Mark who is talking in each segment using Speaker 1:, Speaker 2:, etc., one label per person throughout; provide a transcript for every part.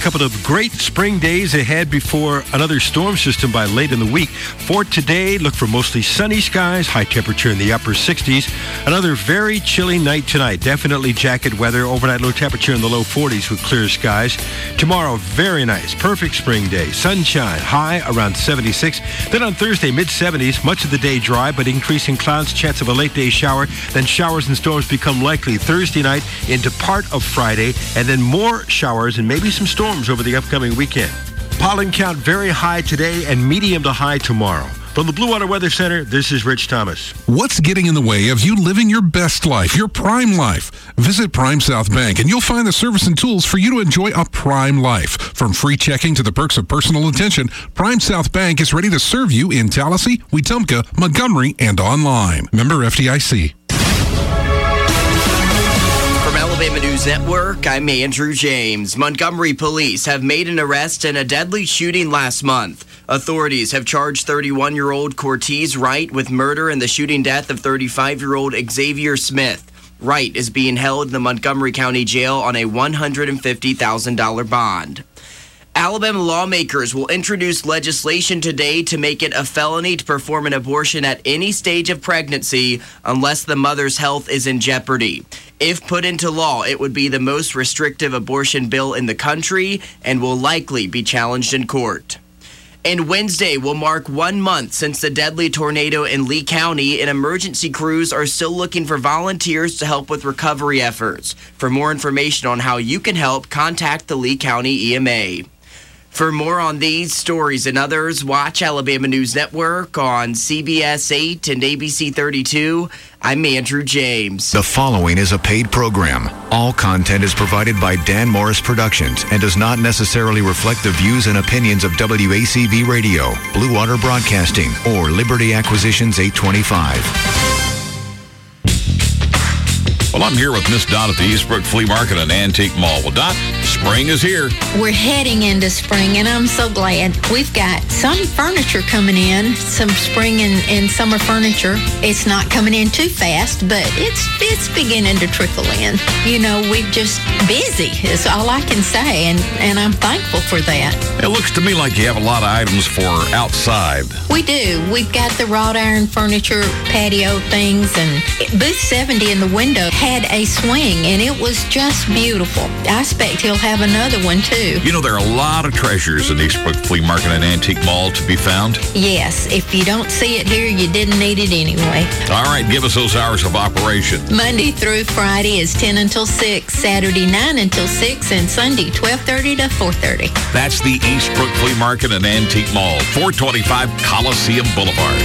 Speaker 1: couple of great spring days ahead before another storm system by late in the week. For today, look for mostly sunny skies, high temperature in the upper 60s. Another very chilly night tonight. Definitely jacket weather. Overnight low temperature in the low 40s with clear skies. Tomorrow, very nice. Perfect spring day. Sunshine, high around 76. Then on Thursday, mid-70s. Much of the day dry, but increasing clouds, chance of a late day shower. Then showers and storms become likely Thursday night into part of Friday, and then more showers and maybe some storms over the upcoming weekend. Pollen count very high today and medium to high tomorrow. From the Blue Water Weather Center, this is Rich Thomas.
Speaker 2: What's getting in the way of you living your best life, your prime life? Visit Prime South Bank and you'll find the service and tools for you to enjoy a prime life. From free checking to the perks of personal attention, Prime South Bank is ready to serve you in Tallahassee, Wetumpka, Montgomery, and online. Member FDIC.
Speaker 3: From Alabama News Network, I'm Andrew James. Montgomery police have made an arrest in a deadly shooting last month. Authorities have charged 31-year-old Cortez Wright with murder in the shooting death of 35-year-old Xavier Smith. Wright is being held in the Montgomery County Jail on a $150,000 bond. Alabama lawmakers will introduce legislation today to make it a felony to perform an abortion at any stage of pregnancy unless the mother's health is in jeopardy. If put into law, it would be the most restrictive abortion bill in the country and will likely be challenged in court. And Wednesday will mark 1 month since the deadly tornado in Lee County, and emergency crews are still looking for volunteers to help with recovery efforts. For more information on how you can help, contact the Lee County EMA. For more on these stories and others, watch Alabama News Network on CBS 8 and ABC 32. I'm Andrew James.
Speaker 4: The following is a paid program. All content is provided by Dan Morris Productions and does not necessarily reflect the views and opinions of WACV Radio, Blue Water Broadcasting, or Liberty Acquisitions 825.
Speaker 5: Well, I'm here with Miss Dot at the Eastbrook Flea Market and Antique Mall. Well, Dot, spring is here.
Speaker 6: We're heading into spring, and I'm so glad. We've got some furniture coming in, some spring and summer furniture. It's not coming in too fast, but it's beginning to trickle in. You know, we're just busy is all I can say, and I'm thankful for that.
Speaker 5: It looks to me like you have a lot of items for outside.
Speaker 6: We do. We've got the wrought iron furniture, patio things, and booth 70 in the window had a swing, and it was just beautiful. I expect he'll have another one too.
Speaker 5: You know, there are a lot of treasures in Eastbrook Flea Market and Antique Mall to be found.
Speaker 6: Yes, if you don't see it here, you didn't need it anyway.
Speaker 5: All right, give us those hours of operation.
Speaker 6: Monday through Friday is 10 until 6, Saturday 9 until 6, and Sunday 12:30 to 4:30.
Speaker 5: That's the Eastbrook Flea Market and Antique Mall, 425 Coliseum Boulevard.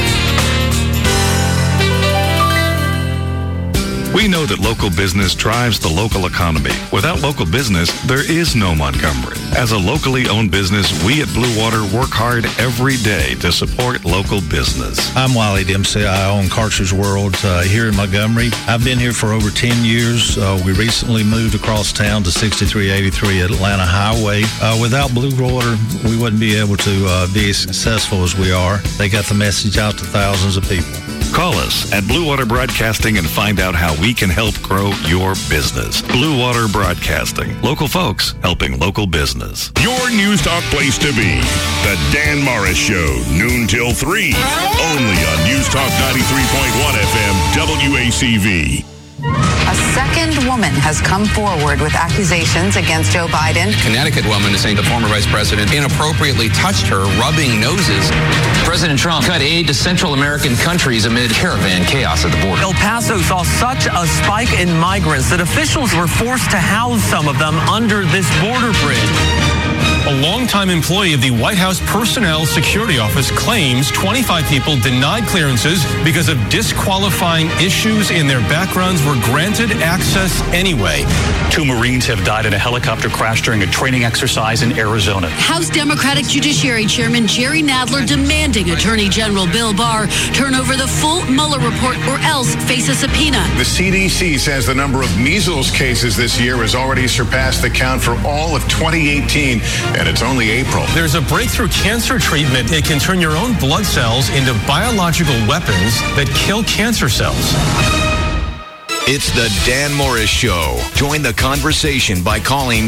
Speaker 7: We know that local business drives the local economy. Without local business, there is no Montgomery. As a locally owned business, we at Blue Water work hard every day to support local business.
Speaker 8: I'm Wiley Dempsey. I own Carter's World here in Montgomery. I've been here for over 10 years. We recently moved across town to 6383 Atlanta Highway. Without Blue Water, we wouldn't be able to be as successful as we are. They got the message out to thousands of people.
Speaker 7: Call us at Blue Water Broadcasting and find out how we can help grow your business. Blue Water Broadcasting. Local folks helping local business.
Speaker 9: Your News Talk place to be. The Dan Morris Show, noon till 3. Only on News Talk 93.1 FM, WACV.
Speaker 10: A second woman has come forward with accusations against Joe Biden.
Speaker 11: Connecticut woman is saying the former vice president inappropriately touched her, rubbing noses.
Speaker 12: President Trump cut aid to Central American countries amid caravan chaos at the border.
Speaker 13: El Paso saw such a spike in migrants that officials were forced to house some of them under this border bridge.
Speaker 14: A longtime employee of the White House Personnel Security Office claims 25 people denied clearances because of disqualifying issues in their backgrounds were granted access anyway.
Speaker 15: 2 Marines have died in a helicopter crash during a training exercise in Arizona.
Speaker 16: House Democratic Judiciary Chairman Jerry Nadler demanding Attorney General Bill Barr turn over the full Mueller report or else face a subpoena.
Speaker 17: The CDC says the number of measles cases this year has already surpassed the count for all of 2018. And it's only April.
Speaker 14: There's a breakthrough cancer treatment. It can turn your own blood cells into biological weapons that kill cancer cells.
Speaker 4: It's the Dan Morris Show. Join the conversation by calling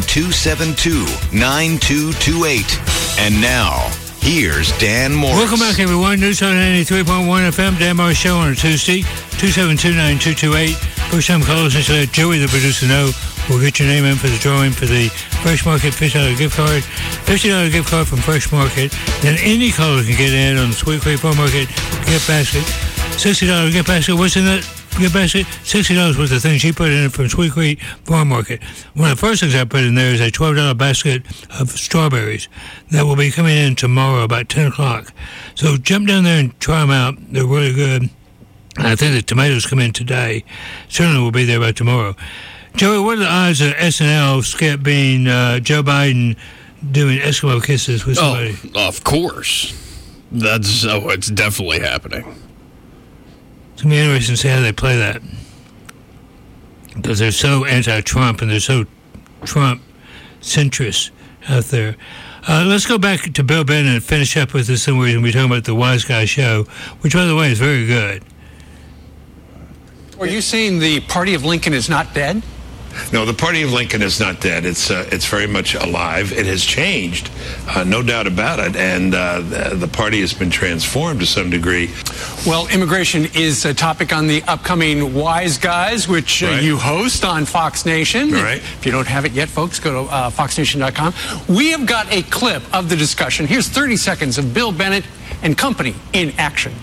Speaker 4: 272-9228. And now, here's Dan Morris.
Speaker 18: Welcome back, everyone. News on 93.1 FM. Dan Morris Show on a Tuesday, 272-9228. First time callers, just let Joey, the producer, know. We'll get your name in for the drawing for the Fresh Market $50 gift card. $50 gift card from Fresh Market. Then any caller can get in on the Sweet Creek Farm Market gift basket. $60 gift basket. What's in that gift basket? $60 worth of things she put in it from Sweet Creek Farm Market. One of the first things I put in there is a $12 basket of strawberries that will be coming in tomorrow about 10 o'clock. So jump down there and try them out. They're really good. And I think the tomatoes come in today. Certainly will be there by tomorrow. Joey, what are the odds of SNL skit being Joe Biden doing Eskimo kisses with somebody?
Speaker 19: Oh, of course. It's definitely happening.
Speaker 18: It's going to be interesting to see how they play that. Because they're so anti-Trump and they're so Trump-centrist out there. Let's go back to Bill Bennett and finish up with this thing where we're going to be talking about the Wise Guy Show, which, by the way, is very good.
Speaker 20: Are you saying the party of Lincoln is not dead?
Speaker 21: No, the party of Lincoln is not dead. It's very much alive. It has changed, no doubt about it, and the party has been transformed to some degree.
Speaker 20: Well, immigration is a topic on the upcoming Wise Guys, which you host on Fox Nation.
Speaker 21: Right.
Speaker 20: If you don't have it yet, folks, go to foxnation.com. We have got a clip of the discussion. Here's 30 seconds of Bill Bennett and company in action.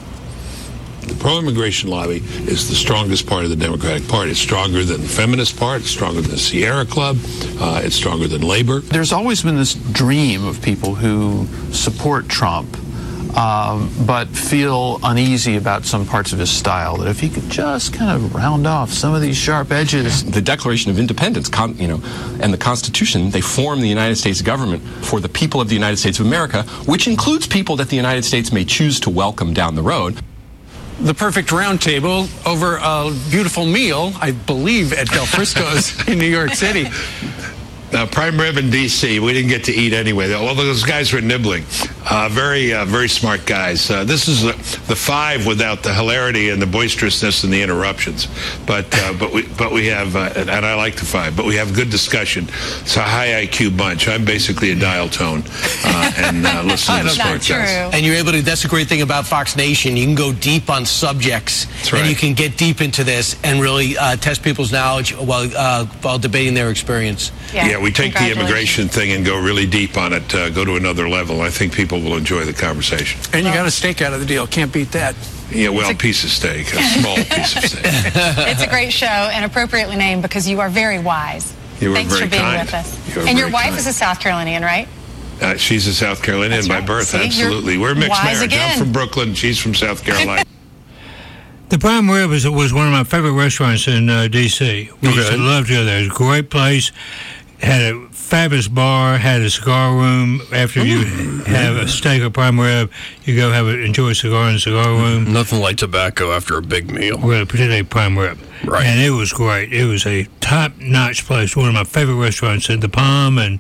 Speaker 21: The pro-immigration lobby is the strongest part of the Democratic Party. It's stronger than the feminist part. It's stronger than the Sierra Club. It's stronger than labor.
Speaker 22: There's always been this dream of people who support Trump, but feel uneasy about some parts of his style, that if he could just kind of round off some of these sharp edges.
Speaker 23: The Declaration of Independence, and the Constitution, they form the United States government for the people of the United States of America, which includes people that the United States may choose to welcome down the road.
Speaker 20: The perfect round table over a beautiful meal, I believe, at Del Frisco's in New York City.
Speaker 21: Prime rib in D.C. We didn't get to eat anyway. All those guys were nibbling. Very smart guys. This is the five without the hilarity and the boisterousness and the interruptions. But we have, and I like the five. But we have good discussion. It's a high IQ bunch. I'm basically a dial tone and listen to smart guys.
Speaker 24: And you're able to. That's a great thing about Fox Nation. You can go deep on subjects, and you can get deep into this and really test people's knowledge while debating their experience.
Speaker 21: Yeah, we take the immigration thing and go really deep on it, go to another level. I think people will enjoy the conversation.
Speaker 20: And you got a steak out of the deal. Can't beat that.
Speaker 21: Yeah, well, a piece of steak, a small piece of steak.
Speaker 25: It's a great show and appropriately named because you are very wise. Thanks for being with us. And your wife is a South Carolinian, right?
Speaker 21: She's a South Carolinian by birth,
Speaker 25: See,
Speaker 21: absolutely. We're mixed marriage.
Speaker 25: Again.
Speaker 21: I'm from Brooklyn. She's from South Carolina.
Speaker 18: The Prime Rib was one of my favorite restaurants in D.C. We used to love to go there. It was a great place. Had a fabulous bar, had a cigar room. After you have a steak or prime rib, you go enjoy a cigar in the cigar room.
Speaker 19: Nothing like tobacco after a big meal.
Speaker 18: Well, particularly prime rib.
Speaker 19: Right.
Speaker 18: And it was great. It was a top-notch place. One of my favorite restaurants. And the Palm and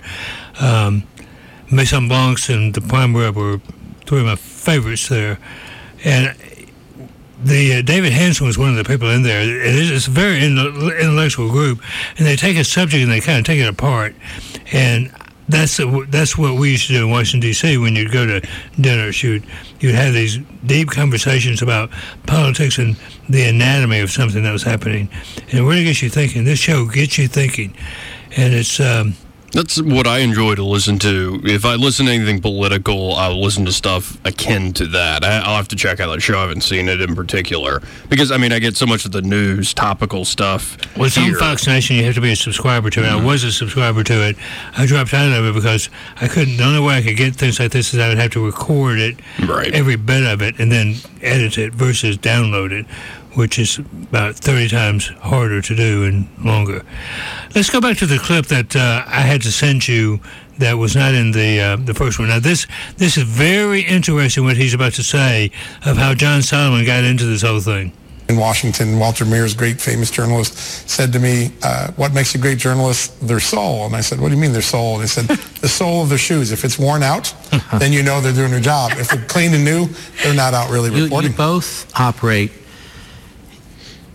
Speaker 18: Maison Blancs and the prime rib were three of my favorites there. And David Hanson was one of the people in there. It's a very intellectual group, and they take a subject and they kind of take it apart. And that's what we used to do in Washington, D.C. when you'd go to dinners. You'd have these deep conversations about politics and the anatomy of something that was happening. And it really gets you thinking. This show gets you thinking. And it's...
Speaker 19: That's what I enjoy to listen to. If I listen to anything political, I'll listen to stuff akin to that. I'll have to check out that show. I haven't seen it in particular. Because, I get so much of the news, topical stuff.
Speaker 18: Well, it's on Fox Nation. You have to be a subscriber to it. I was a subscriber to it. I dropped out of it because I couldn't. The only way I could get things like this is I would have to record it, every bit of it, and then edit it versus download it, which is about 30 times harder to do and longer. Let's go back to the clip that I had to send you that was not in the first one. Now, this is very interesting what he's about to say of how John Solomon got into this whole thing.
Speaker 26: In Washington, Walter Mears, great famous journalist, said to me, what makes a great journalist? Their soul. And I said, what do you mean their soul? And he said, the sole of their shoes. If it's worn out, then you know they're doing their job. If they're clean and new, they're not out really reporting.
Speaker 27: You both operate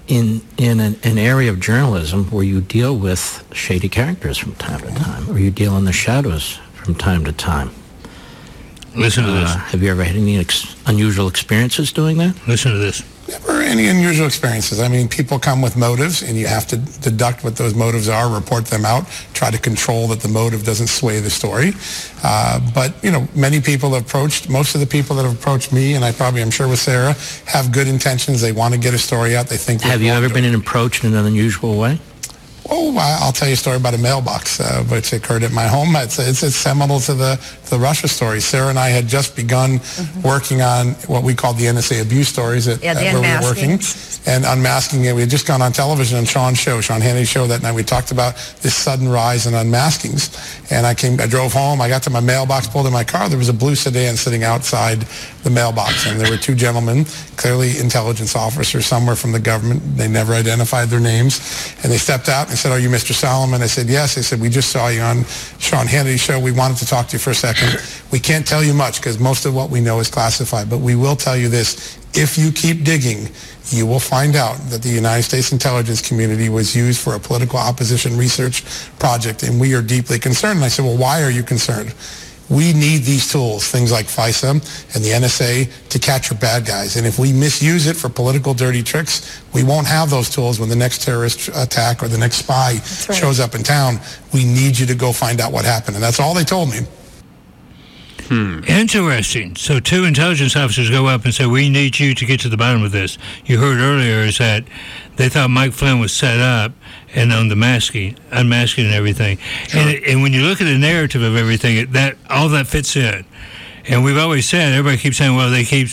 Speaker 1: in an area of journalism where you deal with shady characters from time to time, or you deal in the shadows from time to time.
Speaker 18: Listen to this.
Speaker 1: Have you ever had any unusual experiences doing that?
Speaker 18: Listen to this.
Speaker 26: Never any unusual experiences. I mean, people come with motives, and you have to deduct what those motives are, report them out, try to control that the motive doesn't sway the story. But, many people have approached, most of the people that have approached me, and I'm sure with Sarah, have good intentions. They want to get a story out. They think.
Speaker 1: Have you ever been approached in an unusual way?
Speaker 26: Oh, I'll tell you a story about a mailbox, which occurred at my home. It's seminal to the Russia story. Sarah and I had just begun working on what we called the NSA abuse stories where we were working. And unmasking it. We had just gone on television on Sean Hannity's show that night. We talked about this sudden rise in unmaskings. And I drove home. I got to my mailbox, pulled in my car. There was a blue sedan sitting outside the mailbox. And there were two gentlemen, clearly intelligence officers somewhere from the government. They never identified their names. And they stepped out and said, "Are you Mr. Solomon?" I said, "Yes." They said, "We just saw you on Sean Hannity's show. We wanted to talk to you for a second. We can't tell you much because most of what we know is classified. But we will tell you this. If you keep digging, you will find out that the United States intelligence community was used for a political opposition research project, and we are deeply concerned." And I said, "Well, why are you concerned?" We need these tools, things like FISA and the NSA, to capture bad guys. And if we misuse it for political dirty tricks, we won't have those tools when the next terrorist attack or the next spy shows up in town. We need you to go find out what happened. And that's all they told me.
Speaker 18: Interesting. So two intelligence officers go up and say, "We need you to get to the bottom of this." You heard earlier is that they thought Mike Flynn was set up and on the unmasking and everything. Sure. And when you look at the narrative of everything, all that fits in. And we've always said, everybody keeps saying, well, they keep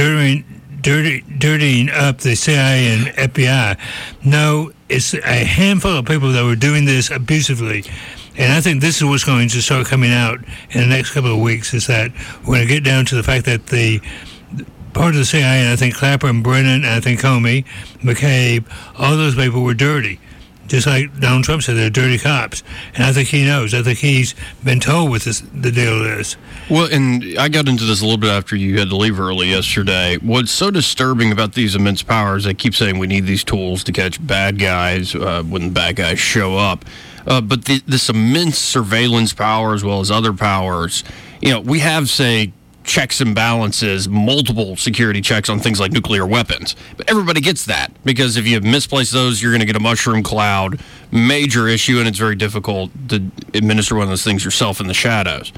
Speaker 18: dirtying up the CIA and FBI. No, it's a handful of people that were doing this abusively. And I think this is what's going to start coming out in the next couple of weeks, is that we're going to get down to the fact that the part of the CIA, and I think Clapper and Brennan, and I think Comey, McCabe, all those people were dirty. Just like Donald Trump said, they're dirty cops. And I think he knows. I think he's been told what the deal is.
Speaker 19: Well, and I got into this a little bit after you had to leave early yesterday. What's so disturbing about these immense powers, they keep saying we need these tools to catch bad guys when bad guys show up. But this immense surveillance power as well as other powers, we have, say, checks and balances, multiple security checks on things like nuclear weapons. But everybody gets that, because if you misplace those, you're going to get a mushroom cloud, major issue, and it's very difficult to administer one of those things yourself in the shadows.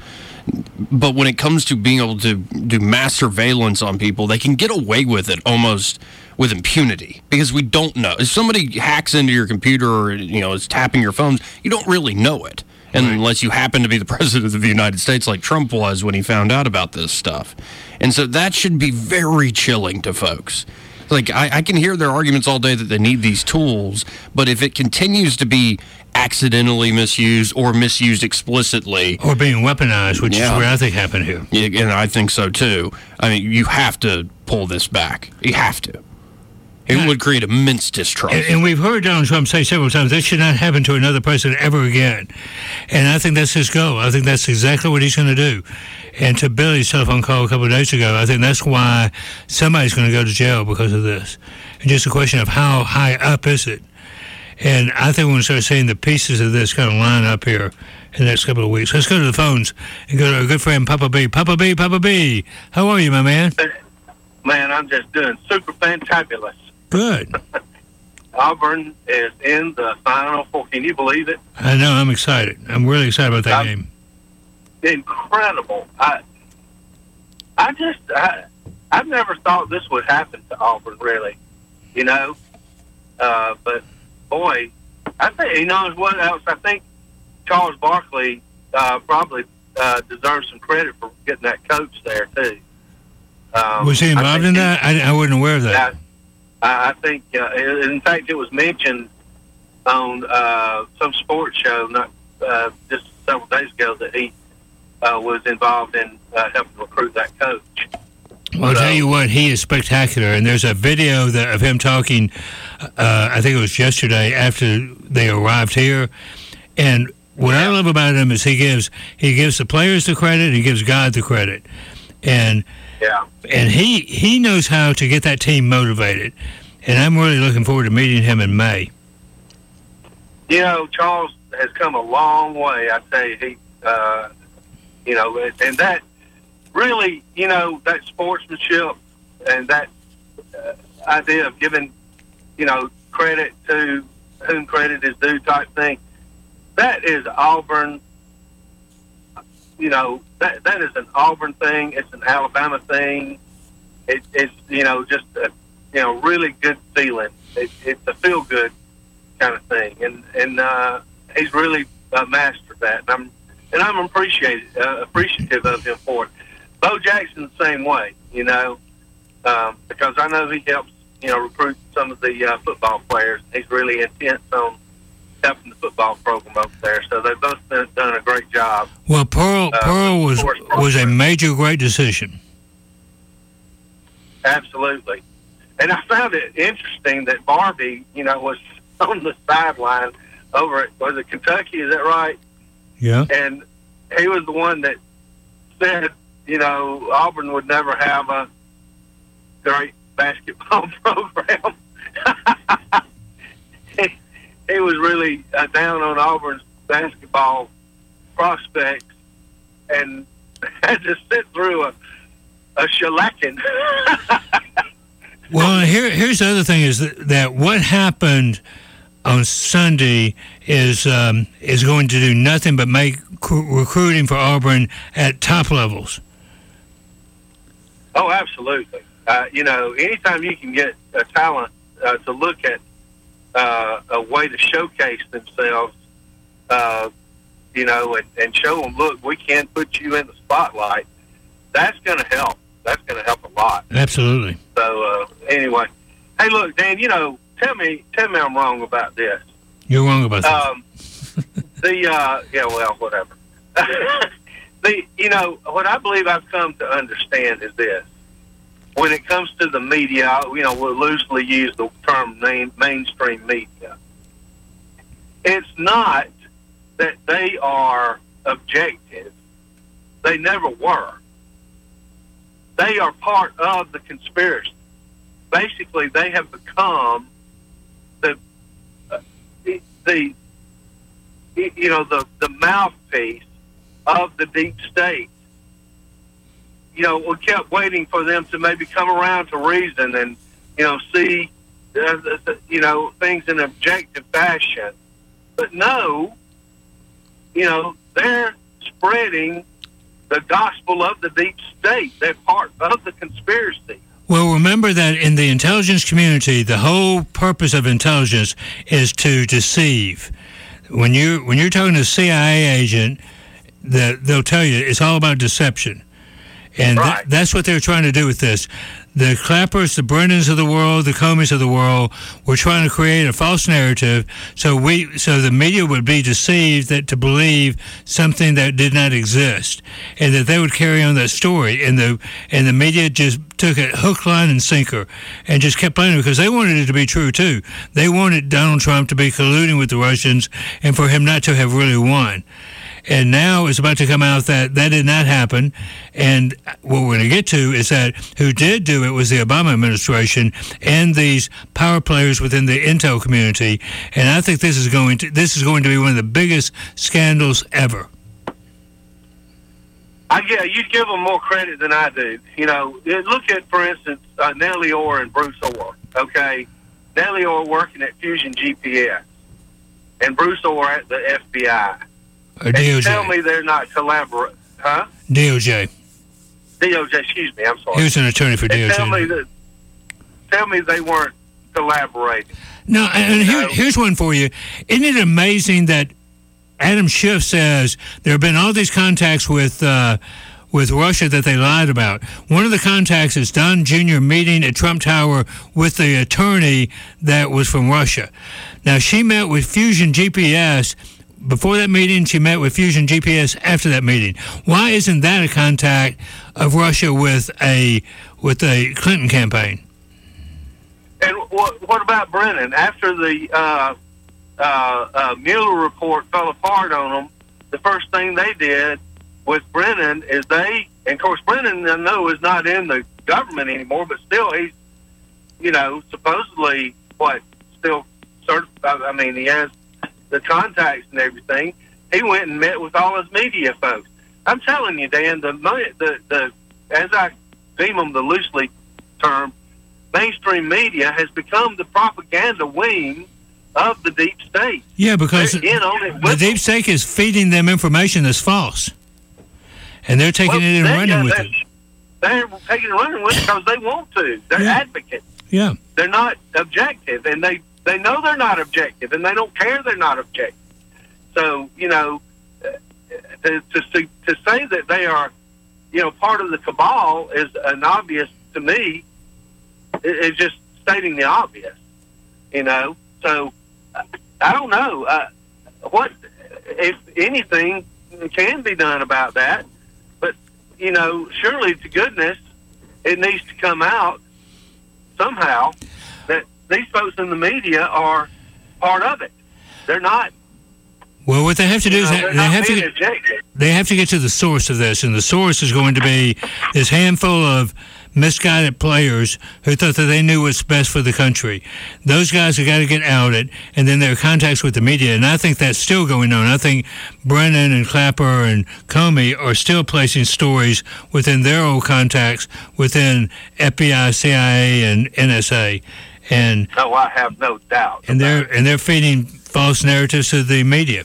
Speaker 19: But when it comes to being able to do mass surveillance on people, they can get away with it almost with impunity, because we don't know. If somebody hacks into your computer or is tapping your phones, you don't really know it. And unless you happen to be the president of the United States like Trump was when he found out about this stuff. And so that should be very chilling to folks. Like, I can hear their arguments all day that they need these tools, but if it continues to be accidentally misused or misused explicitly,
Speaker 18: or being weaponized, which is what I think happened here.
Speaker 19: Yeah, and I think so too. I mean, you have to pull this back. You have to. It would create immense distrust.
Speaker 18: And we've heard Donald Trump say several times, this should not happen to another president ever again. And I think that's his goal. I think that's exactly what he's going to do. And to Billy's telephone call a couple of days ago, I think that's why somebody's going to go to jail because of this. And just a question of how high up is it? And I think we're going to start seeing the pieces of this kind of line up here in the next couple of weeks. Let's go to the phones and go to our good friend Papa B. Papa B, Papa B. How are you, my man?
Speaker 2: Man, I'm just doing super fantabulous.
Speaker 18: Good.
Speaker 2: Auburn is in the Final Four. Can you believe it?
Speaker 18: I know. I'm excited. I'm really excited about that game.
Speaker 2: Incredible. I've never thought this would happen to Auburn, really. But boy, I think what else? I think Charles Barkley probably deserves some credit for getting that coach there too.
Speaker 18: Was he involved in that? I wasn't aware of that.
Speaker 2: I think, in fact, it was mentioned on some sports show not just several days ago that he was involved in helping recruit that coach.
Speaker 18: Well, I'll tell you what, he is spectacular. And there's a video of him talking, I think it was yesterday after they arrived here. And what I love about him is he gives the players the credit, he gives God the credit. And he knows how to get that team motivated. and I'm really looking forward to meeting him in May.
Speaker 2: You know, Charles has come a long way. I tell you, he, you know, and that really, you know, that sportsmanship and that idea of giving, you know, credit to whom credit is due type thing, that is Auburn. You know, that is an Auburn thing. It's an Alabama thing. It's you know, just a, you know, really good feeling. It's a feel good kind of thing, and he's really mastered that, and I'm appreciative of him for it. Bo Jackson the same way, you know, because I know he helps, you know, recruit some of the football players. He's really intense on helping the football program over there, so they've both done a great job.
Speaker 18: Well, Pearl was a major great decision.
Speaker 2: Absolutely. And I found it interesting that Barbie, you know, was on the sideline over at, was it Kentucky, is that right?
Speaker 18: Yeah.
Speaker 2: And he was the one that said, you know, Auburn would never have a great basketball program. He was really down on Auburn's basketball prospects and had to sit through a shellacking.
Speaker 18: Well, here's the other thing is that what happened on Sunday is going to do nothing but make recruiting for Auburn at top levels.
Speaker 2: Oh, absolutely. You know, anytime you can get a talent to look at a way to showcase themselves, you know, and show them, look, we can put you in the spotlight, that's going to help. That's going to help a lot.
Speaker 18: Absolutely.
Speaker 2: So, anyway. Hey, look, Dan, you know, tell me I'm wrong about this.
Speaker 18: You're wrong about that.
Speaker 2: Yeah, well, whatever. You know, what I believe I've come to understand is this. When it comes to the media, you know, we'll loosely use the term mainstream media. It's not that they are objective. They never were. They are part of the conspiracy. Basically, they have become the mouthpiece of the deep state. You know, we kept waiting for them to maybe come around to reason and, you know, see, you know, things in an objective fashion. But no, you know, they're spreading the gospel of the deep state. They're part of the conspiracy.
Speaker 18: Well, remember that in the intelligence community, the whole purpose of intelligence is to deceive. When you're talking to a CIA agent, they'll tell you it's all about deception. And right. That's what they're trying to do with this. The Clappers, the Brennans of the world, the Comeys of the world were trying to create a false narrative so the media would be deceived to believe something that did not exist, and that they would carry on that story. And the media just took it hook, line, and sinker and just kept playing it because they wanted it to be true, too. They wanted Donald Trump to be colluding with the Russians and for him not to have really won. And now it's about to come out that did not happen. And what we're going to get to is that who did do it was the Obama administration and these power players within the intel community. And I think this is going to be one of the biggest scandals ever.
Speaker 2: You'd give them more credit than I do. You know, look at, for instance, Nellie Orr and Bruce Orr. Okay, Nellie Orr working at Fusion GPS, and Bruce Orr at the FBI.
Speaker 18: Or DOJ.
Speaker 2: Tell me they're not collaborating, huh?
Speaker 18: DOJ,
Speaker 2: excuse me, I'm sorry.
Speaker 18: He was an attorney for DOJ.
Speaker 2: Tell me they weren't collaborating.
Speaker 18: No, and here's one for you. Isn't it amazing that Adam Schiff says there have been all these contacts with Russia that they lied about? One of the contacts is Don Jr. meeting at Trump Tower with the attorney that was from Russia. Now, she met with Fusion GPS before that meeting. She met with Fusion GPS after that meeting. Why isn't that a contact of Russia with a Clinton campaign?
Speaker 2: And what about Brennan? After the Mueller report fell apart on them, the first thing they did with Brennan is and of course Brennan, I know, is not in the government anymore, but still supposedly, still certified. I mean, he has the contacts and everything. He went and met with all his media folks. I'm telling you, Dan, the as I deem them, the loosely term, mainstream media has become the propaganda wing of the deep state.
Speaker 18: Yeah, because the deep state is feeding them information that's false. And they're taking it and running with it.
Speaker 2: They're taking it and running with it because they want to. They're advocates.
Speaker 18: Yeah.
Speaker 2: They're not objective, and they know they're not objective, and they don't care they're not objective. So, to say that they are, part of the cabal is an obvious, to me, is just stating the obvious, So, I don't know what, if anything, can be done about that. But, surely to goodness, it needs to come out somehow that these folks in the media are part of it. They're not.
Speaker 18: Well, what they have to do is they have to get to the source of this, and the source is going to be this handful of misguided players who thought that they knew what's best for the country. Those guys have got to get outed, and then their contacts with the media, and I think that's still going on. I think Brennan and Clapper and Comey are still placing stories within their old contacts within FBI, CIA, and NSA. And
Speaker 2: I have no doubt.
Speaker 18: And they're feeding false narratives to the media.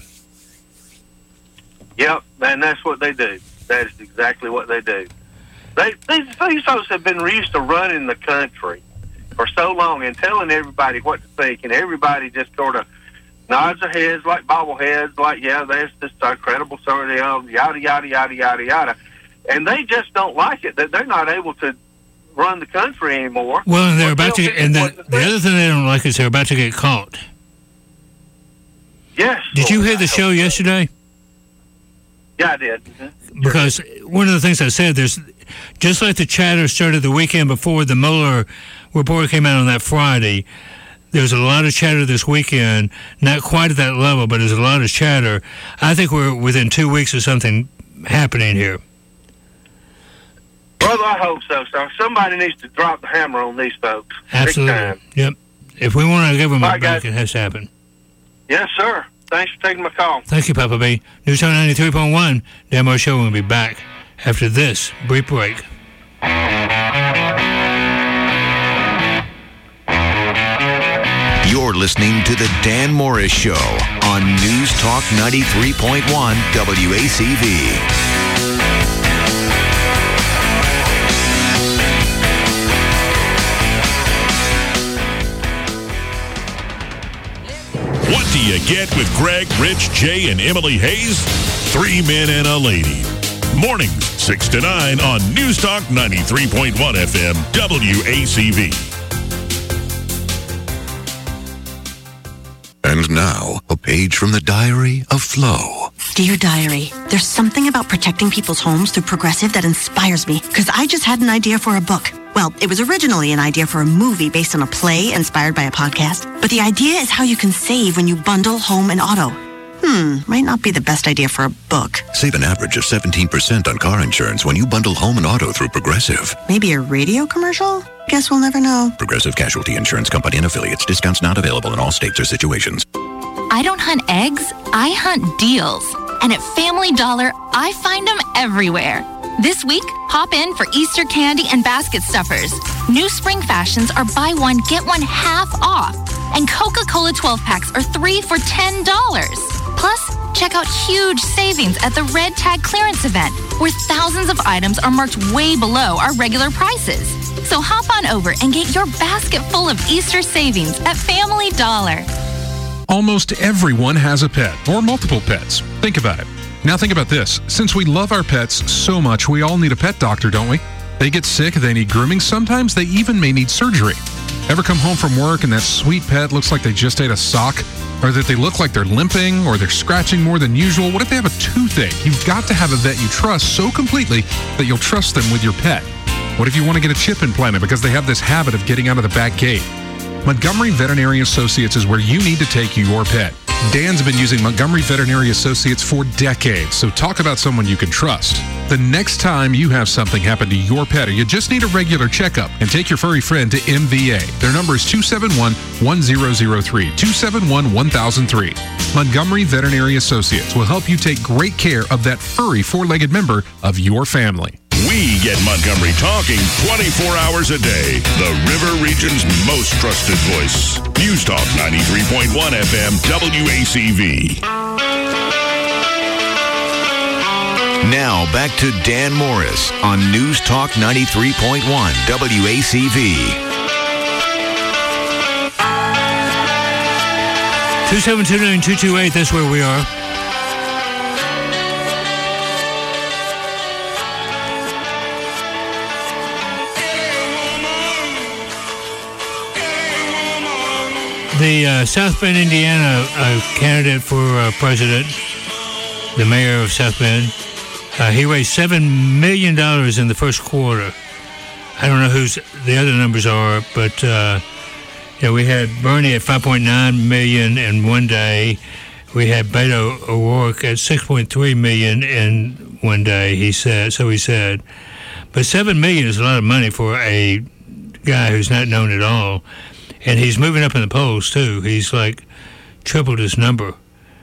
Speaker 2: Yep, and that's what they do. That is exactly what they do. These folks have been used to running the country for so long and telling everybody what to think, and everybody just sort of nods their heads like bobbleheads, like, yeah, that's just a credible story, yada, yada, yada, yada, yada. And they just don't like it, that they're not able to run the country anymore.
Speaker 18: Well, and they're about to, and the other thing they don't like is they're about to get caught.
Speaker 2: Yes.
Speaker 18: Did you hear the show yesterday?
Speaker 2: Yeah, I did. Mm-hmm.
Speaker 18: Because one of the things I said, there's just like the chatter started the weekend before the Mueller report came out on that Friday, there's a lot of chatter this weekend, not quite at that level, but there's a lot of chatter. I think we're within 2 weeks of something happening here.
Speaker 2: Brother, I hope so, sir. Somebody needs to drop the hammer on these folks.
Speaker 18: Absolutely.
Speaker 2: Big time.
Speaker 18: Yep. If we want our government back, it has to happen.
Speaker 2: Yes, sir. Thanks for taking my call.
Speaker 18: Thank you, Papa B. News Talk 93.1. Dan Moore Show will be back after this brief break.
Speaker 4: You're listening to The Dan Morris Show on News Talk 93.1 WACV.
Speaker 3: What do you get with Greg, Rich, Jay, and Emily Hayes? 3 men and a lady. Mornings, 6 to 9 on News Talk 93.1 FM, WACV.
Speaker 4: And now, a page from the Diary of Flo.
Speaker 5: Dear Diary, there's something about protecting people's homes through Progressive that inspires me, because I just had an idea for a book. Well, it was originally an idea for a movie based on a play inspired by a podcast, but the idea is how you can save when you bundle home and auto. Might not be the best idea for a book.
Speaker 4: Save an average of 17% on car insurance when you bundle home and auto through Progressive.
Speaker 5: Maybe a radio commercial? Guess we'll never know.
Speaker 4: Progressive Casualty Insurance Company and affiliates. Discounts not available in all states or situations.
Speaker 6: I don't hunt eggs, I hunt deals. And at Family Dollar, I find them everywhere. This week, hop in for Easter candy and basket stuffers. New spring fashions are buy one, get one half off. And Coca-Cola 12-packs are 3 for $10. Plus, check out huge savings at the Red Tag clearance event, where thousands of items are marked way below our regular prices. So hop on over and get your basket full of Easter savings at Family Dollar.
Speaker 7: Almost everyone has a pet or multiple pets. Think about it. Now think about this. Since we love our pets so much, we all need a pet doctor, don't we? They get sick, they need grooming, sometimes they even may need surgery. Ever come home from work and that sweet pet looks like they just ate a sock? Or that they look like they're limping or they're scratching more than usual? What if they have a toothache? You've got to have a vet you trust so completely that you'll trust them with your pet. What if you want to get a chip implanted because they have this habit of getting out of the back gate? Montgomery Veterinary Associates is where you need to take your pet. Dan's been using Montgomery Veterinary Associates for decades, so talk about someone you can trust. The next time you have something happen to your pet or you just need a regular checkup, and take your furry friend to MVA. Their number is 271-1003, 271-1003. Montgomery Veterinary Associates will help you take great care of that furry four-legged member of your family.
Speaker 3: We get Montgomery talking 24 hours a day. The River Region's most trusted voice. News Talk 93.1 FM WACV.
Speaker 4: Now back to Dan Morris on News Talk 93.1 WACV.
Speaker 18: 2729228, that's where we are. The South Bend, Indiana candidate for president, the mayor of South Bend, he raised $7 million in the first quarter. I don't know whose the other numbers are, but we had Bernie at $5.9 million in one day. We had Beto O'Rourke at $6.3 million in one day. He said. But $7 million is a lot of money for a guy who's not known at all. And he's moving up in the polls, too. He's like tripled his number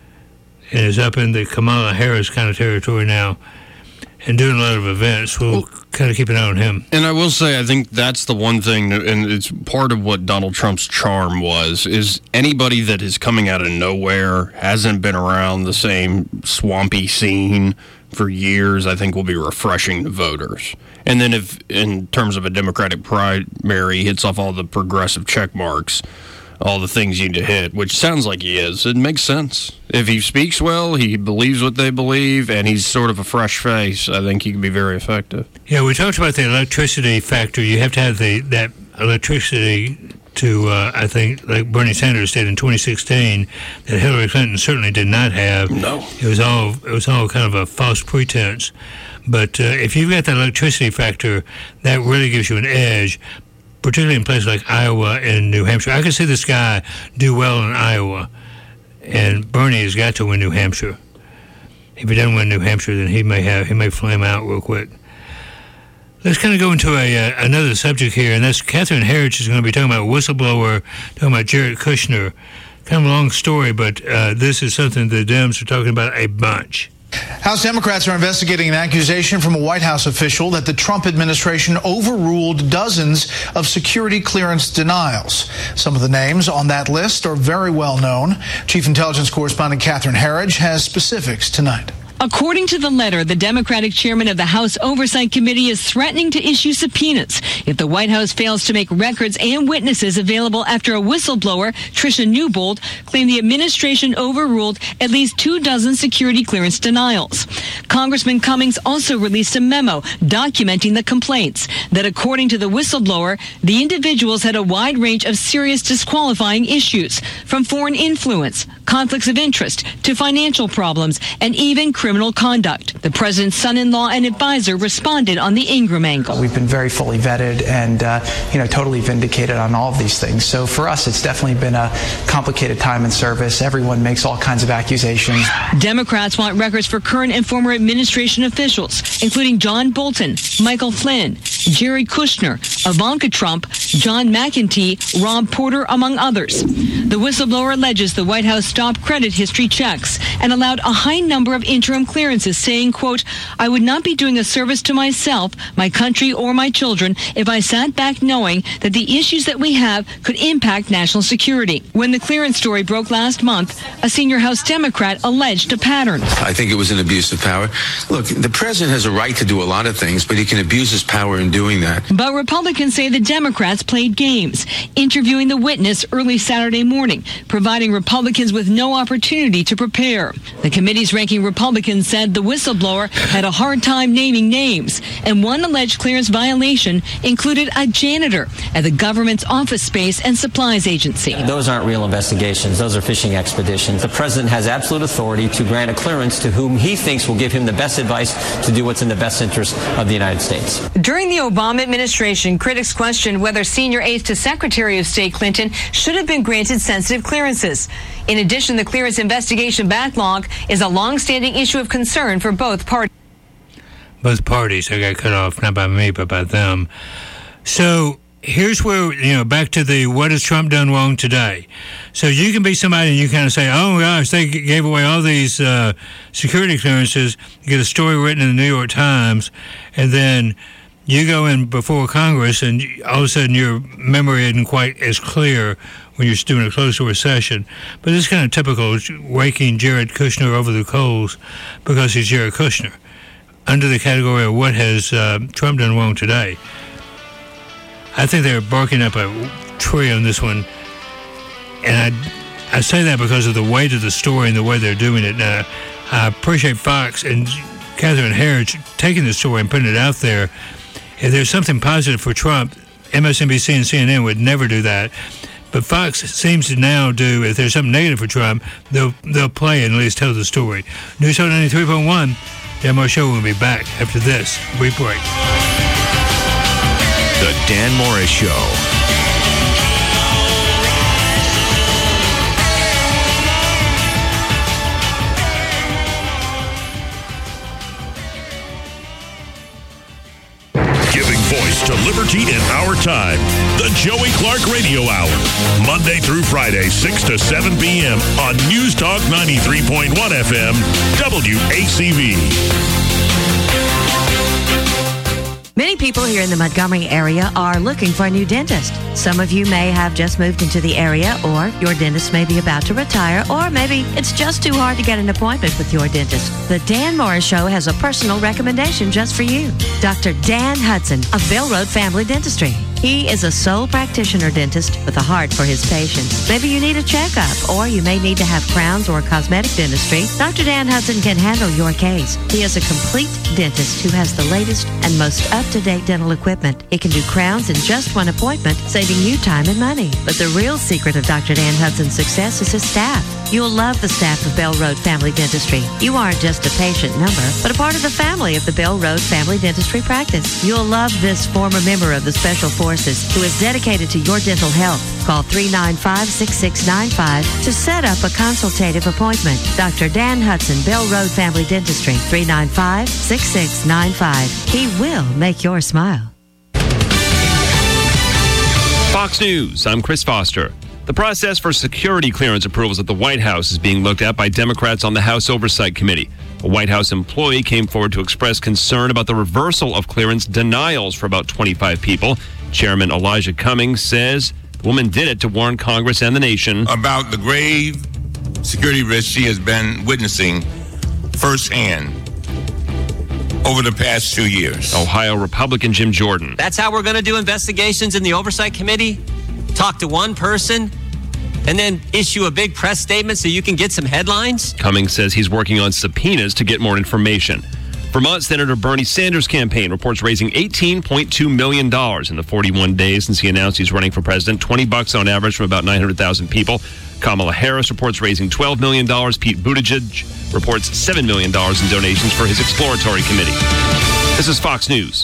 Speaker 18: and is up in the Kamala Harris kind of territory now and doing a lot of events. We'll kind of keep an eye on him.
Speaker 19: And I will say, I think that's the one thing, and it's part of what Donald Trump's charm was, is anybody that is coming out of nowhere, hasn't been around the same swampy scene for years, I think will be refreshing to voters. And then if, in terms of a Democratic primary, hits off all the progressive check marks, all the things you need to hit, which sounds like he is, it makes sense. If he speaks well, he believes what they believe, and he's sort of a fresh face, I think he can be very effective.
Speaker 18: Yeah, we talked about the electricity factor. You have to have that electricity to, I think, like Bernie Sanders did in 2016, that Hillary Clinton certainly did not have.
Speaker 19: No.
Speaker 18: It was all kind of a false pretense. But if you've got that electricity factor, that really gives you an edge, particularly in places like Iowa and New Hampshire. I can see this guy do well in Iowa, and Bernie has got to win New Hampshire. If he doesn't win New Hampshire, then he may flame out real quick. Let's kind of go into another subject here, and that's Catherine Herridge is going to be talking about a whistleblower, talking about Jared Kushner. Kind of a long story, but this is something the Dems are talking about a bunch.
Speaker 8: House Democrats are investigating an accusation from a White House official that the Trump administration overruled dozens of security clearance denials. Some of the names on that list are very well known. Chief Intelligence Correspondent Catherine Herridge has specifics tonight.
Speaker 9: According to the letter, the Democratic chairman of the House Oversight Committee is threatening to issue subpoenas if the White House fails to make records and witnesses available after a whistleblower, Tricia Newbold, claimed the administration overruled at least 24 security clearance denials. Congressman Cummings also released a memo documenting the complaints that, according to the whistleblower, the individuals had a wide range of serious disqualifying issues, from foreign influence, conflicts of interest, to financial problems, and even criminal conduct. The president's son-in-law and advisor responded on the Ingram angle.
Speaker 10: We've been very fully vetted and, totally vindicated on all of these things. So for us, it's definitely been a complicated time in service. Everyone makes all kinds of accusations.
Speaker 9: Democrats want records for current and former administration officials, including John Bolton, Michael Flynn, Jared Kushner, Ivanka Trump, John McEntee, Rob Porter, among others. The whistleblower alleges the White House stopped credit history checks and allowed a high number of interim clearances, saying, quote, "I would not be doing a service to myself, my country, or my children if I sat back knowing that the issues that we have could impact national security." When the clearance story broke last month, a senior House Democrat alleged a pattern.
Speaker 11: I think it was an abuse of power. Look, the president has a right to do a lot of things, but he can abuse his power in doing that.
Speaker 9: But Republicans say the Democrats played games, interviewing the witness early Saturday morning, providing Republicans with no opportunity to prepare. The committee's ranking Republicans said the whistleblower had a hard time naming names, and one alleged clearance violation included a janitor at the government's office space and supplies agency.
Speaker 12: Those aren't real investigations. Those are fishing expeditions. The president has absolute authority to grant a clearance to whom he thinks will give him the best advice to do what's in the best interest of the United States.
Speaker 9: During the the Obama administration, critics questioned whether senior aides to Secretary of State Clinton should have been granted sensitive clearances. In addition, the clearance investigation backlog is a long-standing issue of concern for both parties.
Speaker 18: Both parties. I got cut off, not by me, but by them. So here's where, back to the what has Trump done wrong today. So you can be somebody and you kind of say, oh my gosh, they gave away all these security clearances. You get a story written in the New York Times, and then you go in before Congress, and all of a sudden your memory isn't quite as clear when you're doing a closed-door session. But it's kind of typical, waking Jared Kushner over the coals because he's Jared Kushner. Under the category of what has Trump done wrong today. I think they're barking up a tree on this one. And I say that because of the weight of the story and the way they're doing it. Now, I appreciate Fox and Catherine Herridge taking the story and putting it out there. If there's something positive for Trump, MSNBC and CNN would never do that. But Fox seems to now do, if there's something negative for Trump, they'll play and at least tell the story. News Talk 93.1. Dan Morris Show will be back after this brief break.
Speaker 4: The Dan Morris Show.
Speaker 3: Giving voice to liberty in our time. The Joey Clark Radio Hour. Monday through Friday, 6 to 7 p.m. on News Talk 93.1 FM, WACV.
Speaker 13: Many people here in the Montgomery area are looking for a new dentist. Some of you may have just moved into the area, or your dentist may be about to retire, or maybe it's just too hard to get an appointment with your dentist. The Dan Morris Show has a personal recommendation just for you. Dr. Dan Hudson of Bell Road Family Dentistry. He is a sole practitioner dentist with a heart for his patients. Maybe you need a checkup, or you may need to have crowns or cosmetic dentistry. Dr. Dan Hudson can handle your case. He is a complete dentist who has the latest and most up-to-date dental equipment. He can do crowns in just one appointment, saving you time and money. But the real secret of Dr. Dan Hudson's success is his staff. You'll love the staff of Bell Road Family Dentistry. You aren't just a patient number, but a part of the family of the Bell Road Family Dentistry practice. You'll love this former member of the Special Forces who is dedicated to your dental health. Call 395-6695 to set up a consultative appointment. Dr. Dan Hudson, Bell Road Family Dentistry, 395-6695. He will make your smile.
Speaker 14: Fox News, I'm Chris Foster. The process for security clearance approvals at the White House is being looked at by Democrats on the House Oversight Committee. A White House employee came forward to express concern about the reversal of clearance denials for about 25 people. Chairman Elijah Cummings says the woman did it to warn Congress and the nation
Speaker 15: about the grave security risks she has been witnessing firsthand over the past 2 years.
Speaker 14: Ohio Republican Jim Jordan.
Speaker 12: That's how we're going to do investigations in the Oversight Committee? Talk to one person and then issue a big press statement so you can get some headlines?
Speaker 14: Cummings says he's working on subpoenas to get more information. Vermont Senator Bernie Sanders' campaign reports raising $18.2 million in the 41 days since he announced he's running for president, $20 on average from about 900,000 people. Kamala Harris reports raising $12 million. Pete Buttigieg reports $7 million in donations for his exploratory committee. This is Fox News.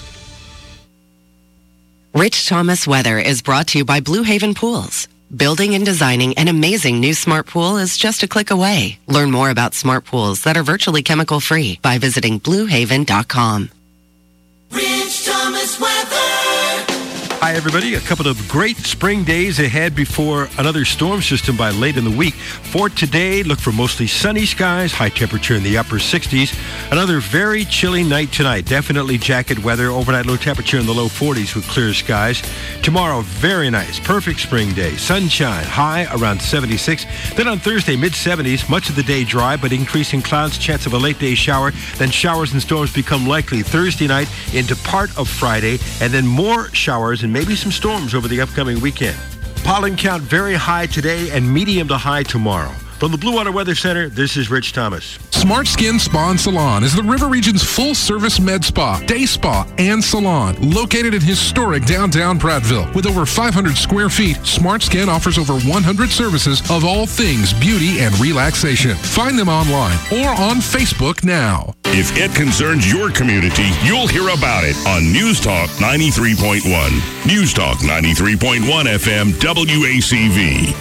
Speaker 16: Rich Thomas Weather is brought to you by Blue Haven Pools. Building and designing an amazing new smart pool is just a click away. Learn more about smart pools that are virtually chemical-free by visiting BlueHaven.com.
Speaker 17: Rich Thomas Weather.
Speaker 22: Hi, everybody. A couple of great spring days ahead before another storm system by late in the week. For today, look for mostly sunny skies, high temperature in the upper 60s. Another very chilly night tonight. Definitely jacket weather. Overnight low temperature in the low 40s with clear skies. Tomorrow, very nice. Perfect spring day. Sunshine, high around 76. Then on Thursday, mid-70s. Much of the day dry, but increasing clouds, chance of a late day shower. Then showers and storms become likely Thursday night into part of Friday. And then more showers and maybe some storms over the upcoming weekend. Pollen count very high today and medium to high tomorrow. From the Blue Water Weather Center, this is Rich Thomas.
Speaker 7: Smart Skin Spa and Salon is the River Region's full-service med spa, day spa, and salon. Located in historic downtown Prattville. With over 500 square feet, Smart Skin offers over 100 services of all things beauty and relaxation. Find them online or on Facebook now.
Speaker 3: If it concerns your community, you'll hear about it on News Talk 93.1. News Talk 93.1 FM WACV.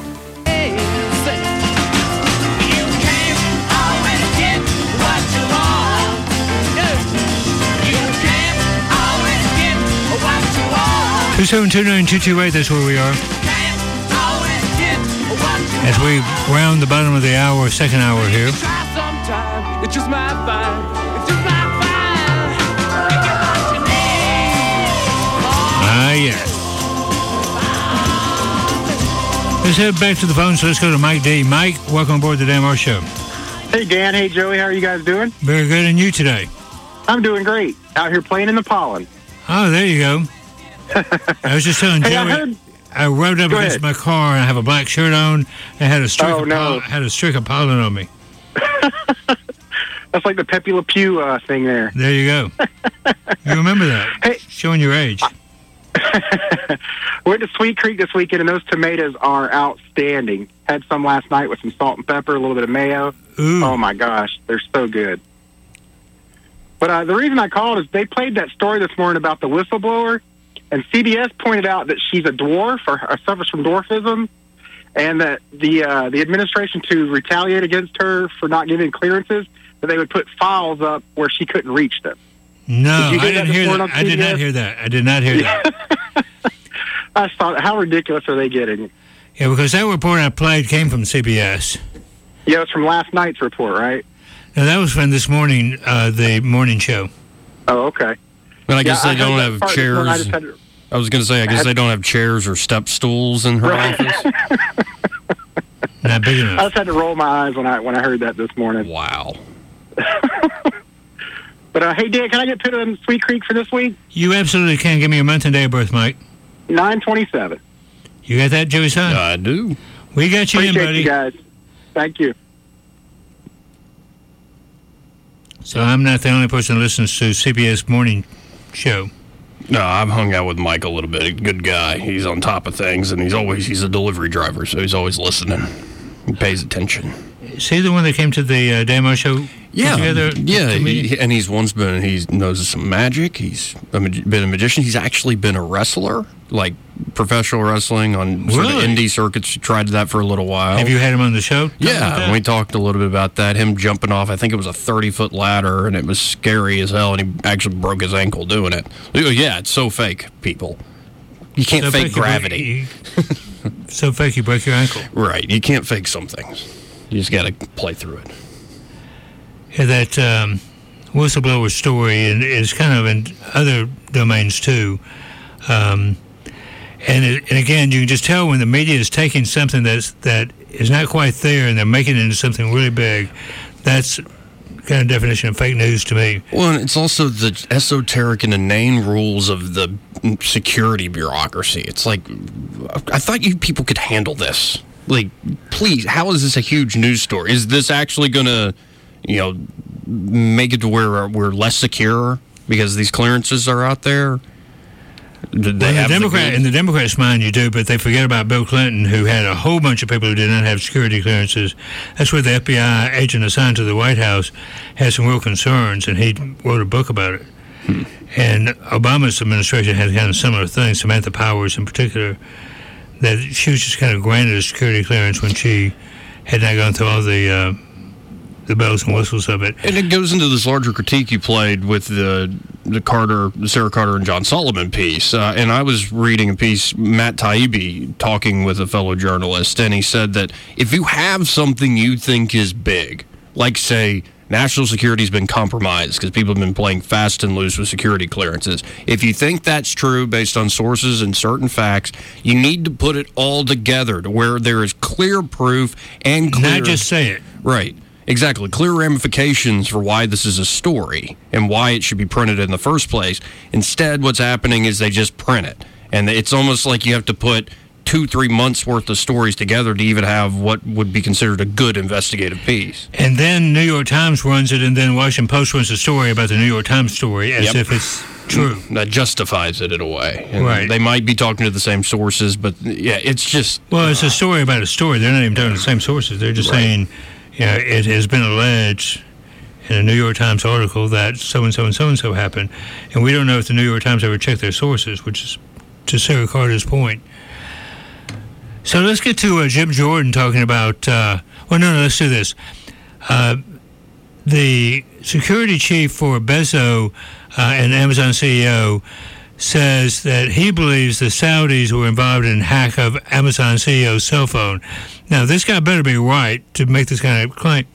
Speaker 17: You can't always get what you want. No. You can't always get what you want.
Speaker 18: 2729228, that's where we are.
Speaker 17: Can't always get what you
Speaker 18: As we round the bottom of the hour, second hour here.
Speaker 17: try sometime. It's just my fine. It's just my fine. You get what you need.
Speaker 18: Ah, yes. Let's head back to the phone, so let's go to Mike D. Mike, welcome aboard the Dan Marsh Show.
Speaker 1: Hey, Dan. Hey, Joey. How are you guys doing?
Speaker 18: Very good, and you today?
Speaker 1: I'm doing great. Out here playing in the pollen.
Speaker 18: Oh, there you go. I was just telling
Speaker 1: Hey,
Speaker 18: Joey, I rode up
Speaker 1: Go
Speaker 18: against
Speaker 1: ahead.
Speaker 18: my car, and I have a black shirt on, and had a streak,
Speaker 1: Oh, no.
Speaker 18: had a streak of pollen on me.
Speaker 1: That's like the Pepe Le Pew thing there.
Speaker 18: There you go. You remember that?
Speaker 1: Hey.
Speaker 18: Showing your age.
Speaker 1: Went to Sweet Creek this weekend, and those tomatoes are outstanding. Had some last night with some salt and pepper, a little bit of mayo.
Speaker 18: Ooh.
Speaker 1: Oh, my gosh. They're so good. But the reason I called is they played that story this morning about the whistleblower, and CBS pointed out that she's a dwarf or suffers from dwarfism, and that the administration, to retaliate against her for not giving clearances, that they would put files up where she couldn't reach them.
Speaker 18: No,
Speaker 1: Did you
Speaker 18: I
Speaker 1: hear that
Speaker 18: didn't
Speaker 1: this
Speaker 18: hear
Speaker 1: morning
Speaker 18: that.
Speaker 1: on
Speaker 18: I did not
Speaker 1: CBS?
Speaker 18: hear that. I did not hear that.
Speaker 1: I thought, how ridiculous are they getting?
Speaker 18: Yeah, because that report I played came from CBS.
Speaker 1: Yeah, it's from last night's report, right?
Speaker 18: Now, that was from this morning, the morning show.
Speaker 1: Oh, okay.
Speaker 19: But I guess
Speaker 1: Yeah,
Speaker 19: they
Speaker 1: I heard
Speaker 19: don't
Speaker 1: that
Speaker 19: have
Speaker 1: part this morning. I
Speaker 19: chairs.
Speaker 1: just had to-
Speaker 19: I was going to say, I guess they don't have chairs or step stools in her
Speaker 1: Right.
Speaker 19: office.
Speaker 18: Not big
Speaker 1: I
Speaker 18: enough.
Speaker 1: just had to roll my eyes when I heard that this morning.
Speaker 19: Wow.
Speaker 1: But hey, Dan, can I get put in Sweet Creek for this week?
Speaker 18: You absolutely can. Give me your month and day of birth, Mike.
Speaker 1: 9/27.
Speaker 18: You got that, Joey son?
Speaker 19: I do.
Speaker 18: We got you in,
Speaker 1: Appreciate
Speaker 18: buddy.
Speaker 1: you guys. Thank you.
Speaker 18: So I'm not the only person that listens to CBS morning show.
Speaker 19: No, I've hung out with Mike a little bit. Good guy. He's on top of things, and he's a delivery driver, so he's always listening. He pays attention.
Speaker 18: Is he the one that came to the Damo show?
Speaker 19: Yeah,
Speaker 18: Together,
Speaker 19: and he knows some magic. He's been a magician. He's actually been a wrestler, like professional wrestling on sort of
Speaker 18: Really?
Speaker 19: indie circuits. He tried that for a little while.
Speaker 18: Have you had him on the show? Talk about
Speaker 19: Yeah,
Speaker 18: that?
Speaker 19: and we talked a little bit about that. Him jumping off, I think it was a 30-foot ladder, and it was scary as hell, and he actually broke his ankle doing it. Yeah, it's so fake, people. You can't
Speaker 18: So
Speaker 19: fake
Speaker 18: fake you
Speaker 19: gravity.
Speaker 18: So fake you break your ankle.
Speaker 19: Right, you can't fake some things. You just got to play through it.
Speaker 18: Yeah, that whistleblower story and is kind of in other domains too. And again, you can just tell when the media is taking something that is not quite there and they're making it into something really big. That's kind of definition of fake news to me.
Speaker 19: Well, and it's also the esoteric and inane rules of the security bureaucracy. It's like, I thought you people could handle this. Like, please, how is this a huge news story? Is this actually going to, make it to where we're less secure because these clearances are out there? Did they have
Speaker 18: in the Democrats' mind, you do, but they forget about Bill Clinton, who had a whole bunch of people who did not have security clearances. That's where the FBI agent assigned to the White House had some real concerns, and he wrote a book about it. And Obama's administration had kind of similar things. Samantha Powers, in particular, that she was just kind of granted a security clearance when she had not gone through all the bells and whistles of it.
Speaker 19: And it goes into this larger critique you played with the Sarah Carter and John Sullivan piece. And I was reading a piece, Matt Taibbi talking with a fellow journalist, and he said that if you have something you think is big, like, say, national security has been compromised because people have been playing fast and loose with security clearances. If you think that's true based on sources and certain facts, you need to put it all together to where there is clear proof and clear...
Speaker 18: Not just say it.
Speaker 19: Right. Exactly. Clear ramifications for why this is a story and why it should be printed in the first place. Instead, what's happening is they just print it. And it's almost like you have to put 2-3 months worth of stories together to even have what would be considered a good investigative piece.
Speaker 18: And then New York Times runs it, and then Washington Post runs a story about the New York Times story as if it's true.
Speaker 19: That justifies it in a way. And
Speaker 18: Right.
Speaker 19: They might be talking to the same sources, but yeah, it's just...
Speaker 18: Well, it's a story about a story. They're not even talking to the same sources. They're just saying, it has been alleged in a New York Times article that so-and-so and so-and-so happened. And we don't know if the New York Times ever checked their sources, which is to Sarah Carter's point. So let's get to Jim Jordan talking about... let's do this. The security chief for Bezos and Amazon CEO says that he believes the Saudis were involved in hack of Amazon CEO's cell phone. Now, this guy better be right to make this kind of claim.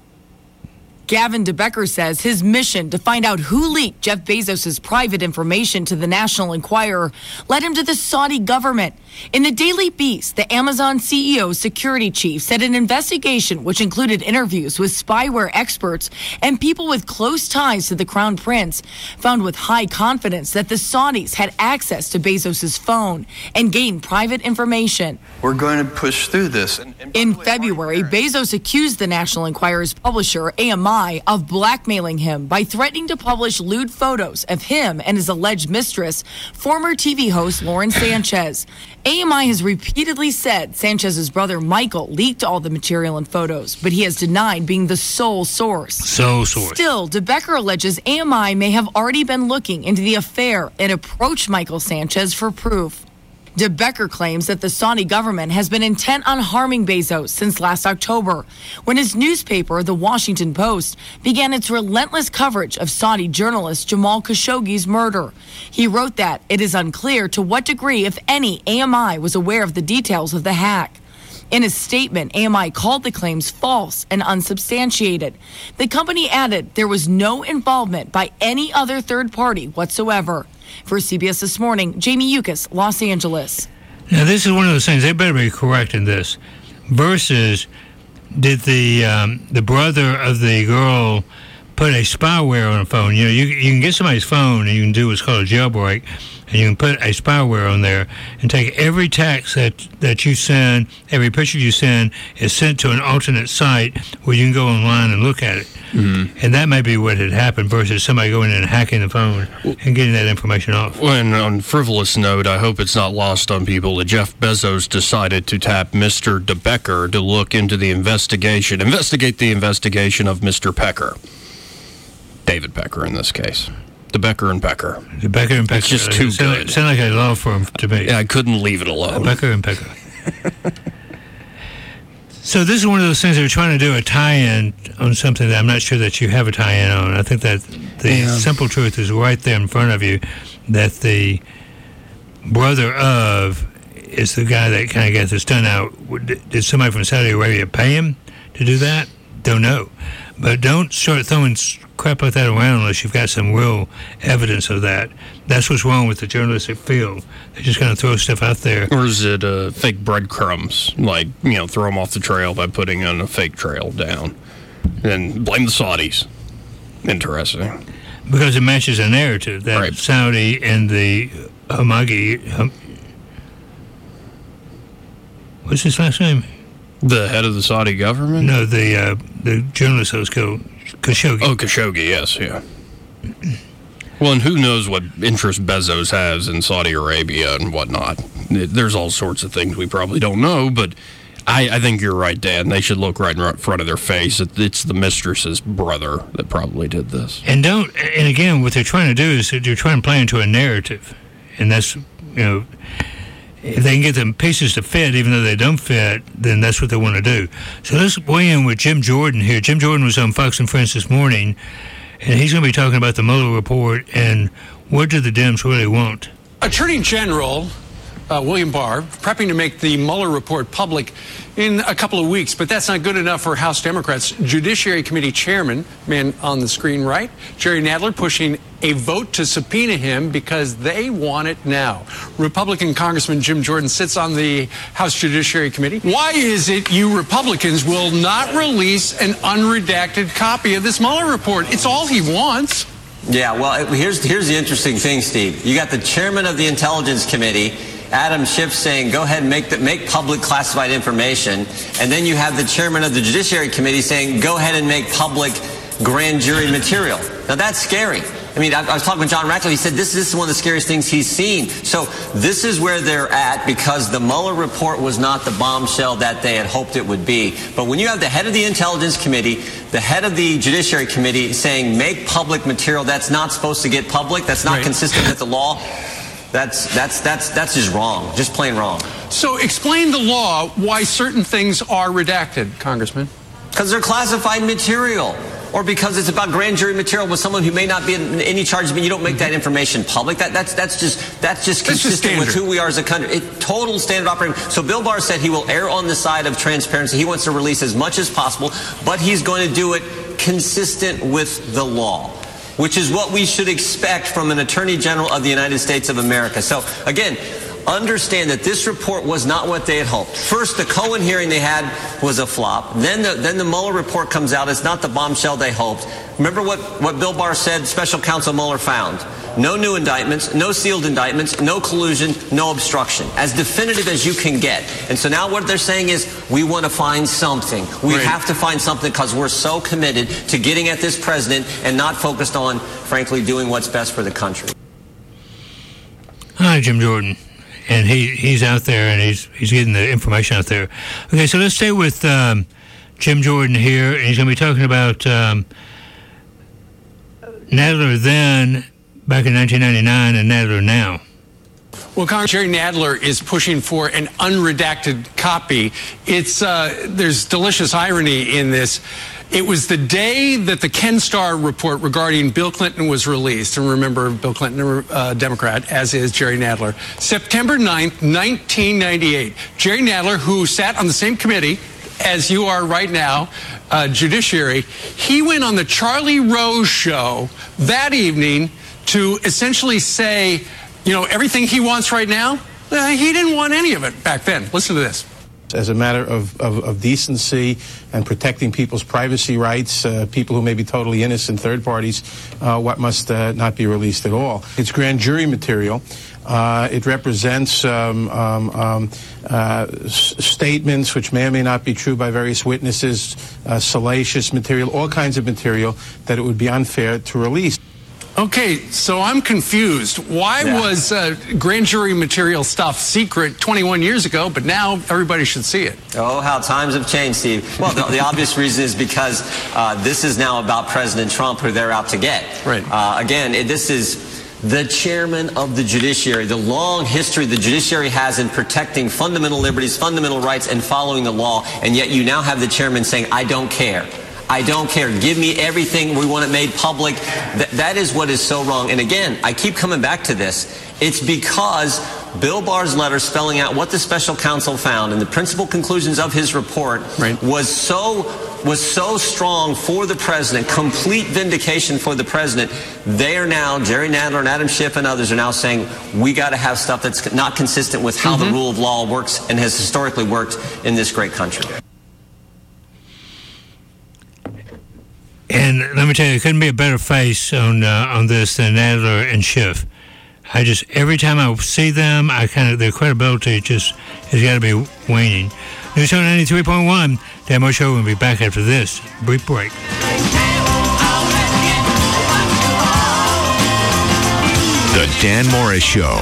Speaker 20: Gavin DeBecker says his mission to find out who leaked Jeff Bezos' private information to the National Enquirer led him to the Saudi government. In the Daily Beast, the Amazon CEO's security chief said an investigation, which included interviews with spyware experts and people with close ties to the Crown Prince, found with high confidence that the Saudis had access to Bezos' phone and gained private information.
Speaker 21: We're going to push through this.
Speaker 20: In February, Bezos accused the National Enquirer's publisher, AMI, of blackmailing him by threatening to publish lewd photos of him and his alleged mistress, former TV host Lauren Sanchez. AMI has repeatedly said Sanchez's brother Michael leaked all the material and photos, but he has denied being the sole source. Still, DeBecker alleges AMI may have already been looking into the affair and approached Michael Sanchez for proof. DeBecker claims that the Saudi government has been intent on harming Bezos since last October, when his newspaper, The Washington Post, began its relentless coverage of Saudi journalist Jamal Khashoggi's murder. He wrote that it is unclear to what degree, if any, AMI was aware of the details of the hack. In a statement, AMI called the claims false and unsubstantiated. The company added there was no involvement by any other third party whatsoever. For CBS This Morning, Jamie Yukas, Los Angeles.
Speaker 18: Now, this is one of those things, they better be correct in this. Versus, did the brother of the girl put a spyware on a phone? You know, you can get somebody's phone and you can do what's called a jailbreak, and you can put a spyware on there and take every text that you send, every picture you send is sent to an alternate site where you can go online and look at it. Mm-hmm. And that may be what had happened versus somebody going in and hacking the phone and getting that information off.
Speaker 19: Well, and on frivolous note, I hope it's not lost on people that Jeff Bezos decided to tap Mr. DeBecker to look into the investigate the investigation of Mr. Pecker. David Pecker in this case. DeBecker and Pecker.
Speaker 18: DeBecker and Pecker.
Speaker 19: It's just too good.
Speaker 18: Sound like a law firm to me.
Speaker 19: Yeah, I couldn't leave it alone.
Speaker 18: DeBecker and Pecker. So this is one of those things that we're trying to do a tie-in on something that I'm not sure that you have a tie-in on. I think that the simple truth is right there in front of you, that the brother of is the guy that kind of got this done out. Did somebody from Saudi Arabia pay him to do that? Don't know. But don't start throwing crap like that around unless you've got some real evidence of that. That's what's wrong with the journalistic field. They're just going to throw stuff out there.
Speaker 19: Or is it fake breadcrumbs? Like, throw them off the trail by putting on a fake trail down. And blame the Saudis. Interesting.
Speaker 18: Because it matches a narrative that
Speaker 19: right.
Speaker 18: Saudi and the Hamagi... what's his last name?
Speaker 19: The head of the Saudi government?
Speaker 18: No, the journalist that was killed, Khashoggi.
Speaker 19: Oh, Khashoggi, yes, yeah. Well, and who knows what interest Bezos has in Saudi Arabia and whatnot. There's all sorts of things we probably don't know, but I think you're right, Dan. They should look right in front of their face. It's the mistress's brother that probably did this.
Speaker 18: And again, what they're trying to do is they're trying to play into a narrative. And that's, if they can get them pieces to fit, even though they don't fit, then that's what they want to do. So let's weigh in with Jim Jordan here. Jim Jordan was on Fox and Friends this morning, and he's going to be talking about the Mueller report and what do the Dems really want.
Speaker 23: Attorney General William Barr prepping to make the Mueller report public in a couple of weeks, but that's not good enough for House Democrats. Judiciary Committee Chairman, man on the screen right, Jerry Nadler, pushing a vote to subpoena him because they want it now. Republican Congressman Jim Jordan sits on the House Judiciary Committee. Why is it you Republicans will not release an unredacted copy of this Mueller report? It's all he wants.
Speaker 24: Yeah, well, here's the interesting thing, Steve. You got the chairman of the Intelligence Committee
Speaker 12: Adam Schiff saying, go ahead and make public classified information. And then you have the chairman of the Judiciary Committee saying, go ahead and make public grand jury material. Now, that's scary. I mean, I was talking with John Ratcliffe. He said this is one of the scariest things he's seen. So this is where they're at because the Mueller report was not the bombshell that they had hoped it would be. But when you have the head of the Intelligence Committee, the head of the Judiciary Committee saying make public material that's not supposed to get public, that's not consistent with the law, that's just wrong, just plain wrong.
Speaker 23: So explain the law why certain things are redacted, Congressman.
Speaker 12: Because they're classified material. Or because it's about grand jury material with someone who may not be in any charges, but you don't make that information public. That's just consistent with who we are as a country. Total standard operating. So Bill Barr said he will err on the side of transparency. He wants to release as much as possible, but he's going to do it consistent with the law, which is what we should expect from an Attorney General of the United States of America. So again, understand that this report was not what they had hoped. First, the Cohen hearing they had was a flop. Then the Mueller report comes out. It's not the bombshell they hoped. Remember what Bill Barr said Special Counsel Mueller found? No new indictments, no sealed indictments, no collusion, no obstruction. As definitive as you can get. And so now what they're saying is we want to find something. We have to find something because we're so committed to getting at this president and not focused on, frankly, doing what's best for the country.
Speaker 18: Hi, Jim Jordan. And he's out there, and he's getting the information out there. Okay, so let's stay with Jim Jordan here, and he's going to be talking about Nadler then, back in 1999, and Nadler now.
Speaker 23: Well, Jerry Nadler is pushing for an unredacted copy. There's delicious irony in this. It was the day that the Ken Starr report regarding Bill Clinton was released. And remember, Bill Clinton, a Democrat, as is Jerry Nadler. September 9th, 1998. Jerry Nadler, who sat on the same committee as you are right now, Judiciary, he went on the Charlie Rose show that evening to essentially say, everything he wants right now, he didn't want any of it back then. Listen to this.
Speaker 2: As a matter of decency and protecting people's privacy rights, people who may be totally innocent, third parties, what must not be released at all. It's grand jury material. It represents statements which may or may not be true by various witnesses, salacious material, all kinds of material that it would be unfair to release.
Speaker 23: Okay, so I'm confused. Why was grand jury material stuff secret 21 years ago, but now everybody should see it?
Speaker 12: Oh, how times have changed, Steve. Well, the obvious reason is because this is now about President Trump, who they're out to get.
Speaker 23: Right.
Speaker 12: Again, this is the chairman of the judiciary, the long history the judiciary has in protecting fundamental liberties, fundamental rights, and following the law, and yet you now have the chairman saying, I don't care. I don't care. Give me everything. We want it made public. That is what is so wrong. And again, I keep coming back to this. It's because Bill Barr's letter spelling out what the special counsel found and the principal conclusions of his report was so strong for the president, complete vindication for the president. They are now, Jerry Nadler and Adam Schiff and others are now saying, we got to have stuff that's not consistent with how the rule of law works and has historically worked in this great country.
Speaker 18: And let me tell you, it couldn't be a better face on this than Nadler and Schiff. Every time I see them, their credibility has got to be waning. News Talk 93.1, Dan Moore Show will be back after this brief break.
Speaker 4: The Dan Morris Show.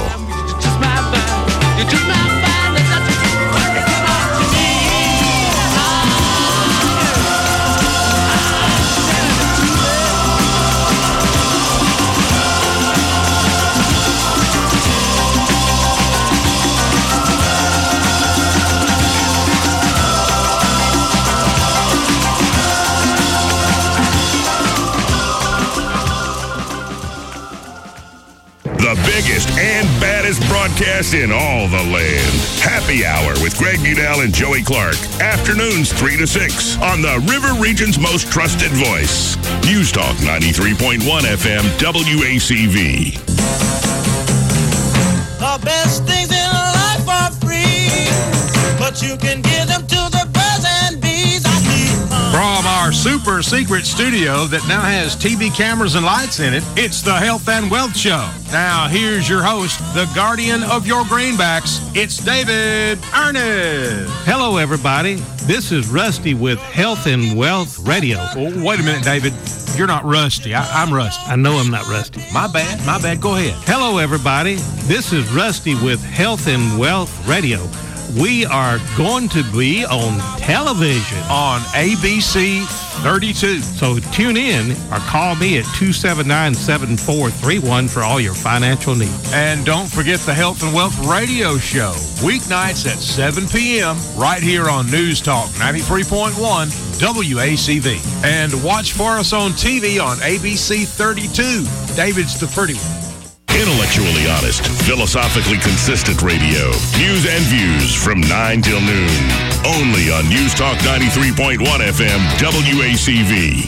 Speaker 3: The biggest and baddest broadcast in all the land. Happy Hour with Greg Budell and Joey Clark. Afternoons 3 to 6 on the River Region's most trusted voice. News Talk 93.1 FM WACV.
Speaker 17: The best things in life are free, but you can give them to the birds and bees.
Speaker 7: From our super
Speaker 5: super secret studio that now has TV cameras and lights in it. It's the Health and Wealth Show. Now, here's your host, the guardian of your greenbacks. It's David Ernest.
Speaker 6: Hello, everybody. This is Rusty with Health and Wealth Radio.
Speaker 5: Oh, wait a minute, David. You're not Rusty. I'm Rusty.
Speaker 6: I know I'm not Rusty.
Speaker 5: My bad. Go ahead.
Speaker 6: Hello, everybody. This is Rusty with Health and Wealth Radio. We are going to be on television.
Speaker 5: On ABC 32.
Speaker 6: So tune in or call me at 279-7431 for all your financial needs.
Speaker 5: And don't forget the Health and Wealth Radio Show. Weeknights at 7 p.m. right here on News Talk 93.1 WACV. And watch for us on TV on ABC 32. David's the pretty one.
Speaker 3: Intellectually honest, philosophically consistent radio. News and views from 9 till noon. Only on News Talk 93.1 FM WACV.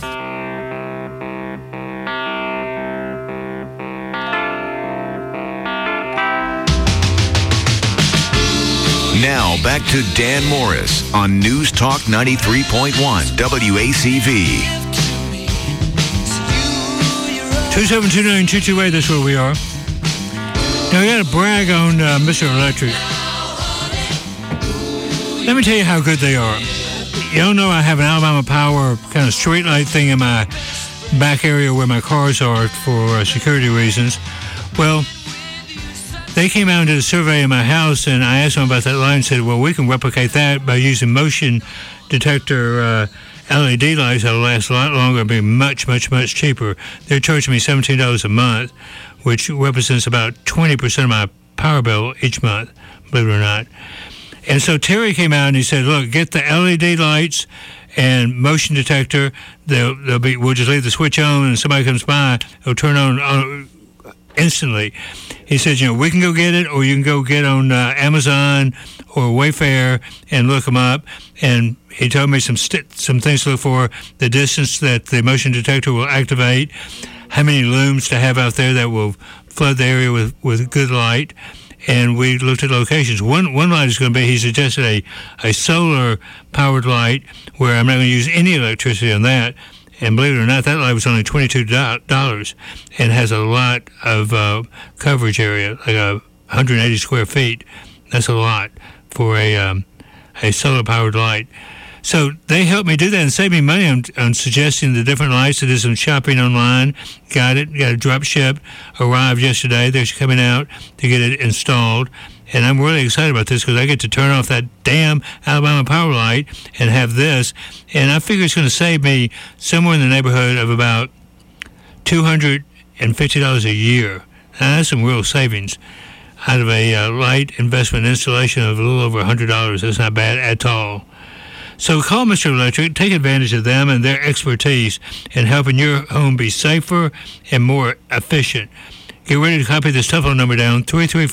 Speaker 4: Now back to Dan Morris on News Talk 93.1 WACV.
Speaker 18: 2729228, that's where we are. Now, I got to brag on Mr. Electric. Let me tell you how good they are. You don't know I have an Alabama Power kind of street light thing in my back area where my cars are for security reasons. Well, they came out and did a survey in my house, and I asked them about that light and said, well, we can replicate that by using motion detector LED lights that'll last a lot longer and be much, much, much cheaper. They're charging me $17 a month, which represents about 20% of my power bill each month, believe it or not. And so Terry came out and he said, look, get the LED lights and motion detector. We'll just leave the switch on, and somebody comes by, it'll turn on instantly. He said, we can go get it, or you can go get on Amazon or Wayfair and look them up. And he told me some things to look for: the distance that the motion detector will activate, how many looms to have out there that will flood the area with good light. And we looked at locations. One light is going to be, he suggested a solar-powered light where I'm not going to use any electricity on that. And believe it or not, that light was only $22 and has a lot of coverage area, like 180 square feet. That's a lot for a solar-powered light. So they helped me do that and save me money on suggesting the different lights. I did some shopping online, got it drop shipped, arrived yesterday. They're coming out to get it installed. And I'm really excited about this because I get to turn off that damn Alabama Power light and have this. And I figure it's going to save me somewhere in the neighborhood of about $250 a year. Now, that's some real savings out of a light investment installation of a little over $100. That's not bad at all. So call Mr. Electric, take advantage of them and their expertise in helping your home be safer and more efficient. Get ready to copy this telephone number down,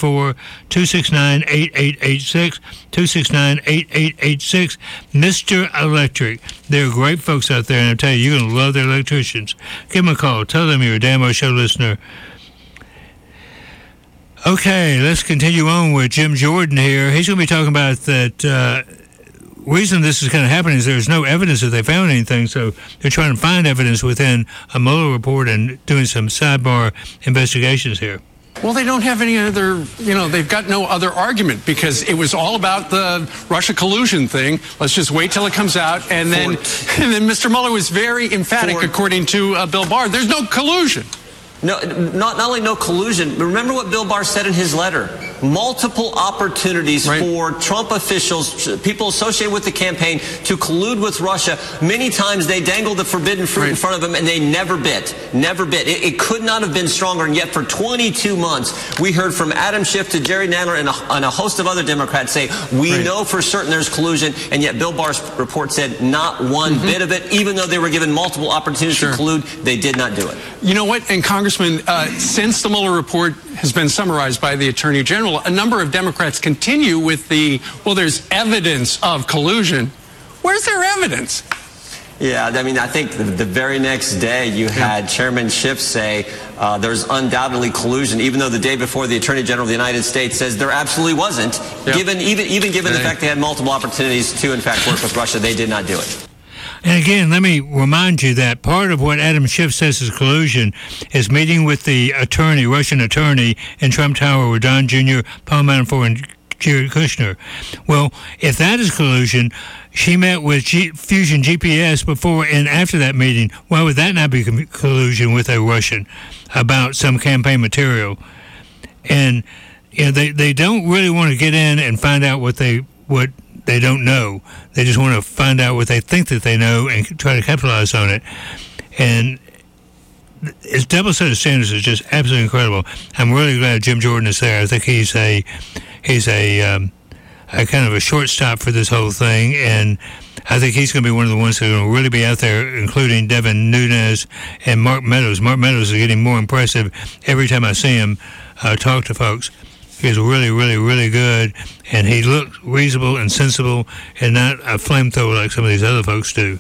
Speaker 18: 334-269-8886, 269-8886, Mr. Electric. They're great folks out there, and I tell you, you're going to love their electricians. Give them a call. Tell them you're a Dan Morris Show listener. Okay, let's continue on with Jim Jordan here. He's going to be talking about that reason this is kind of happening is there's no evidence that they found anything, so they're trying to find evidence within a Mueller report and doing some sidebar investigations here.
Speaker 23: Well, they don't have any other, they've got no other argument because it was all about the Russia collusion thing. Let's just wait till it comes out. And then Mr. Mueller was very emphatic, according to Bill Barr. There's no collusion.
Speaker 12: No, not only no collusion, but remember what Bill Barr said in his letter. Multiple opportunities for Trump officials, people associated with the campaign, to collude with Russia. Many times they dangled the forbidden fruit in front of them, and they never bit. Never bit. It could not have been stronger. And yet for 22 months, we heard from Adam Schiff to Jerry Nadler and a host of other Democrats say, we know for certain there's collusion, and yet Bill Barr's report said not one bit of it. Even though they were given multiple opportunities to collude, they did not do it.
Speaker 23: You know what? And Congressman, since the Mueller report has been summarized by the Attorney General, a number of Democrats continue with there's evidence of collusion. Where's their evidence?
Speaker 12: Yeah, I mean, I think the very next day you had Chairman Schiff say there's undoubtedly collusion, even though the day before the Attorney General of the United States says there absolutely wasn't. Given the fact they had multiple opportunities to, in fact, work with Russia, they did not do it.
Speaker 18: And again, let me remind you that part of what Adam Schiff says is collusion is meeting with the attorney, Russian attorney, in Trump Tower with Don Jr., Paul Manafort, and Jared Kushner. Well, if that is collusion, she met with Fusion GPS before and after that meeting. Why would that not be collusion with a Russian about some campaign material? And they don't really want to get in and find out what they don't know. They just want to find out what they think that they know and try to capitalize on it. And his double set of standards is just absolutely incredible. I'm really glad Jim Jordan is there. I think he's a kind of a shortstop for this whole thing, and I think he's going to be one of the ones that are going to really be out there, including Devin Nunes and Mark Meadows. Mark Meadows is getting more impressive every time I see him talk to folks. He's really, really, really good, and he looks reasonable and sensible and not a flamethrower like some of these other folks do.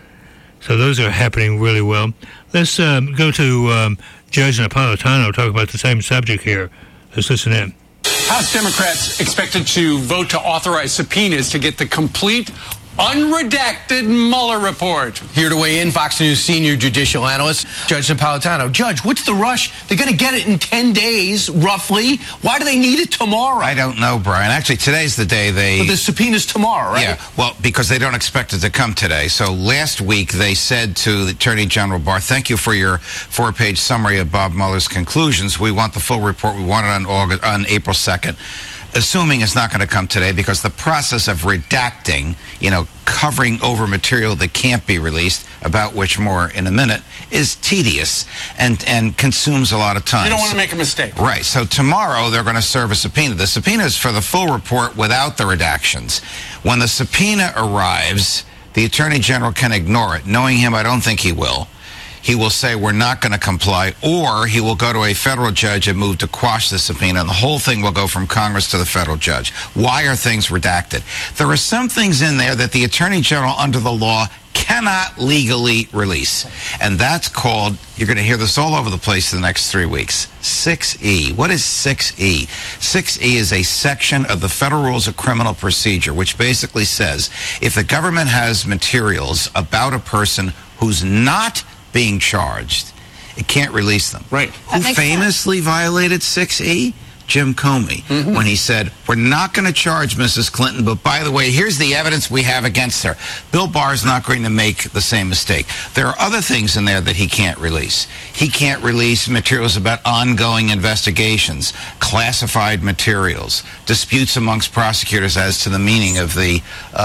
Speaker 18: So those are happening really well. Let's go to Judge Napolitano, talk about the same subject here. Let's listen in.
Speaker 23: House Democrats expected to vote to authorize subpoenas to get the complete, unredacted Mueller report.
Speaker 8: Here to weigh in, Fox News senior judicial analyst, Judge Napolitano. Judge, what's the rush? They're going to get it in 10 days, roughly. Why do they need it tomorrow?
Speaker 10: I don't know, Brian. Actually, today's the day they...
Speaker 8: But the subpoena's tomorrow, right?
Speaker 10: Yeah, well, because they don't expect it to come today. So last week, they said to the Attorney General Barr, thank you for your 4-page summary of Bob Mueller's conclusions. We want the full report. We want it on April 2nd. Assuming it's not going to come today, because the process of redacting, covering over material that can't be released, about which more in a minute, is tedious and consumes a lot of time.
Speaker 23: You don't want to make a mistake.
Speaker 10: Right. So tomorrow they're going to serve a subpoena. The subpoena is for the full report without the redactions. When the subpoena arrives, the Attorney General can ignore it. Knowing him, I don't think he will. He will say, we're not going to comply, or he will go to a federal judge and move to quash the subpoena, and the whole thing will go from Congress to the federal judge. Why are things redacted? There are some things in there that the Attorney General, under the law, cannot legally release. And that's called, you're going to hear this all over the place in the next 3 weeks, 6E. What is 6E? 6E is a section of the Federal Rules of Criminal Procedure, which basically says if the government has materials about a person who's not being charged, it can't release them.
Speaker 23: Right.
Speaker 10: Who famously violated 6E? Jim Comey, when he said, we're not going to charge Mrs. Clinton, but by the way, here's the evidence we have against her. Bill Barr's not going to make the same mistake. There are other things in there that he can't release. He can't release materials about ongoing investigations, classified materials, disputes amongst prosecutors as to the meaning of the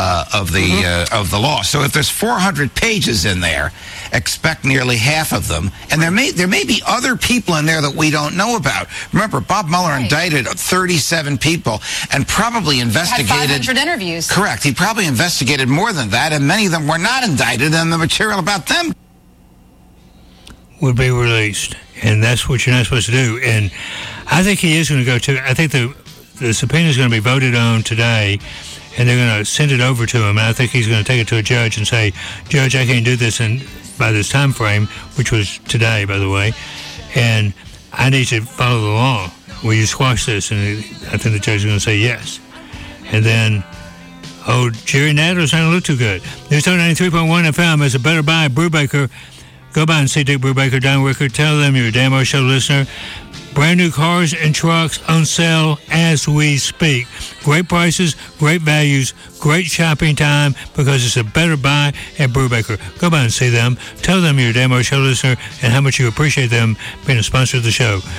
Speaker 10: law. So if there's 400 pages in there, expect nearly half of them, and there may be other people in there that we don't know about. Remember, Bob Mueller indicted 37 people and probably investigated...
Speaker 11: Had 500 interviews.
Speaker 10: Correct. He probably investigated more than that, and many of them were not indicted, and the material about them
Speaker 18: would be released. And that's what you're not supposed to do. And I think he is going to go to... I think the subpoena is going to be voted on today, and they're going to send it over to him. And I think he's going to take it to a judge and say, Judge, I can't do this by this time frame, which was today, by the way, and I need to follow the law. Will you squash this? And I think the judge is going to say yes. And then, Jerry Nadler's not going to look too good. News Talk 93.1 FM is a better buy. Brubaker. Go by and see Dick Brubaker, Don Rickard. Tell them you're a Dan Moore Show listener. Brand new cars and trucks on sale as we speak. Great prices, great values, great shopping time, because it's a better buy at Brubaker. Go by and see them. Tell them you're a Dan Moore Show listener and how much you appreciate them being a sponsor of the show.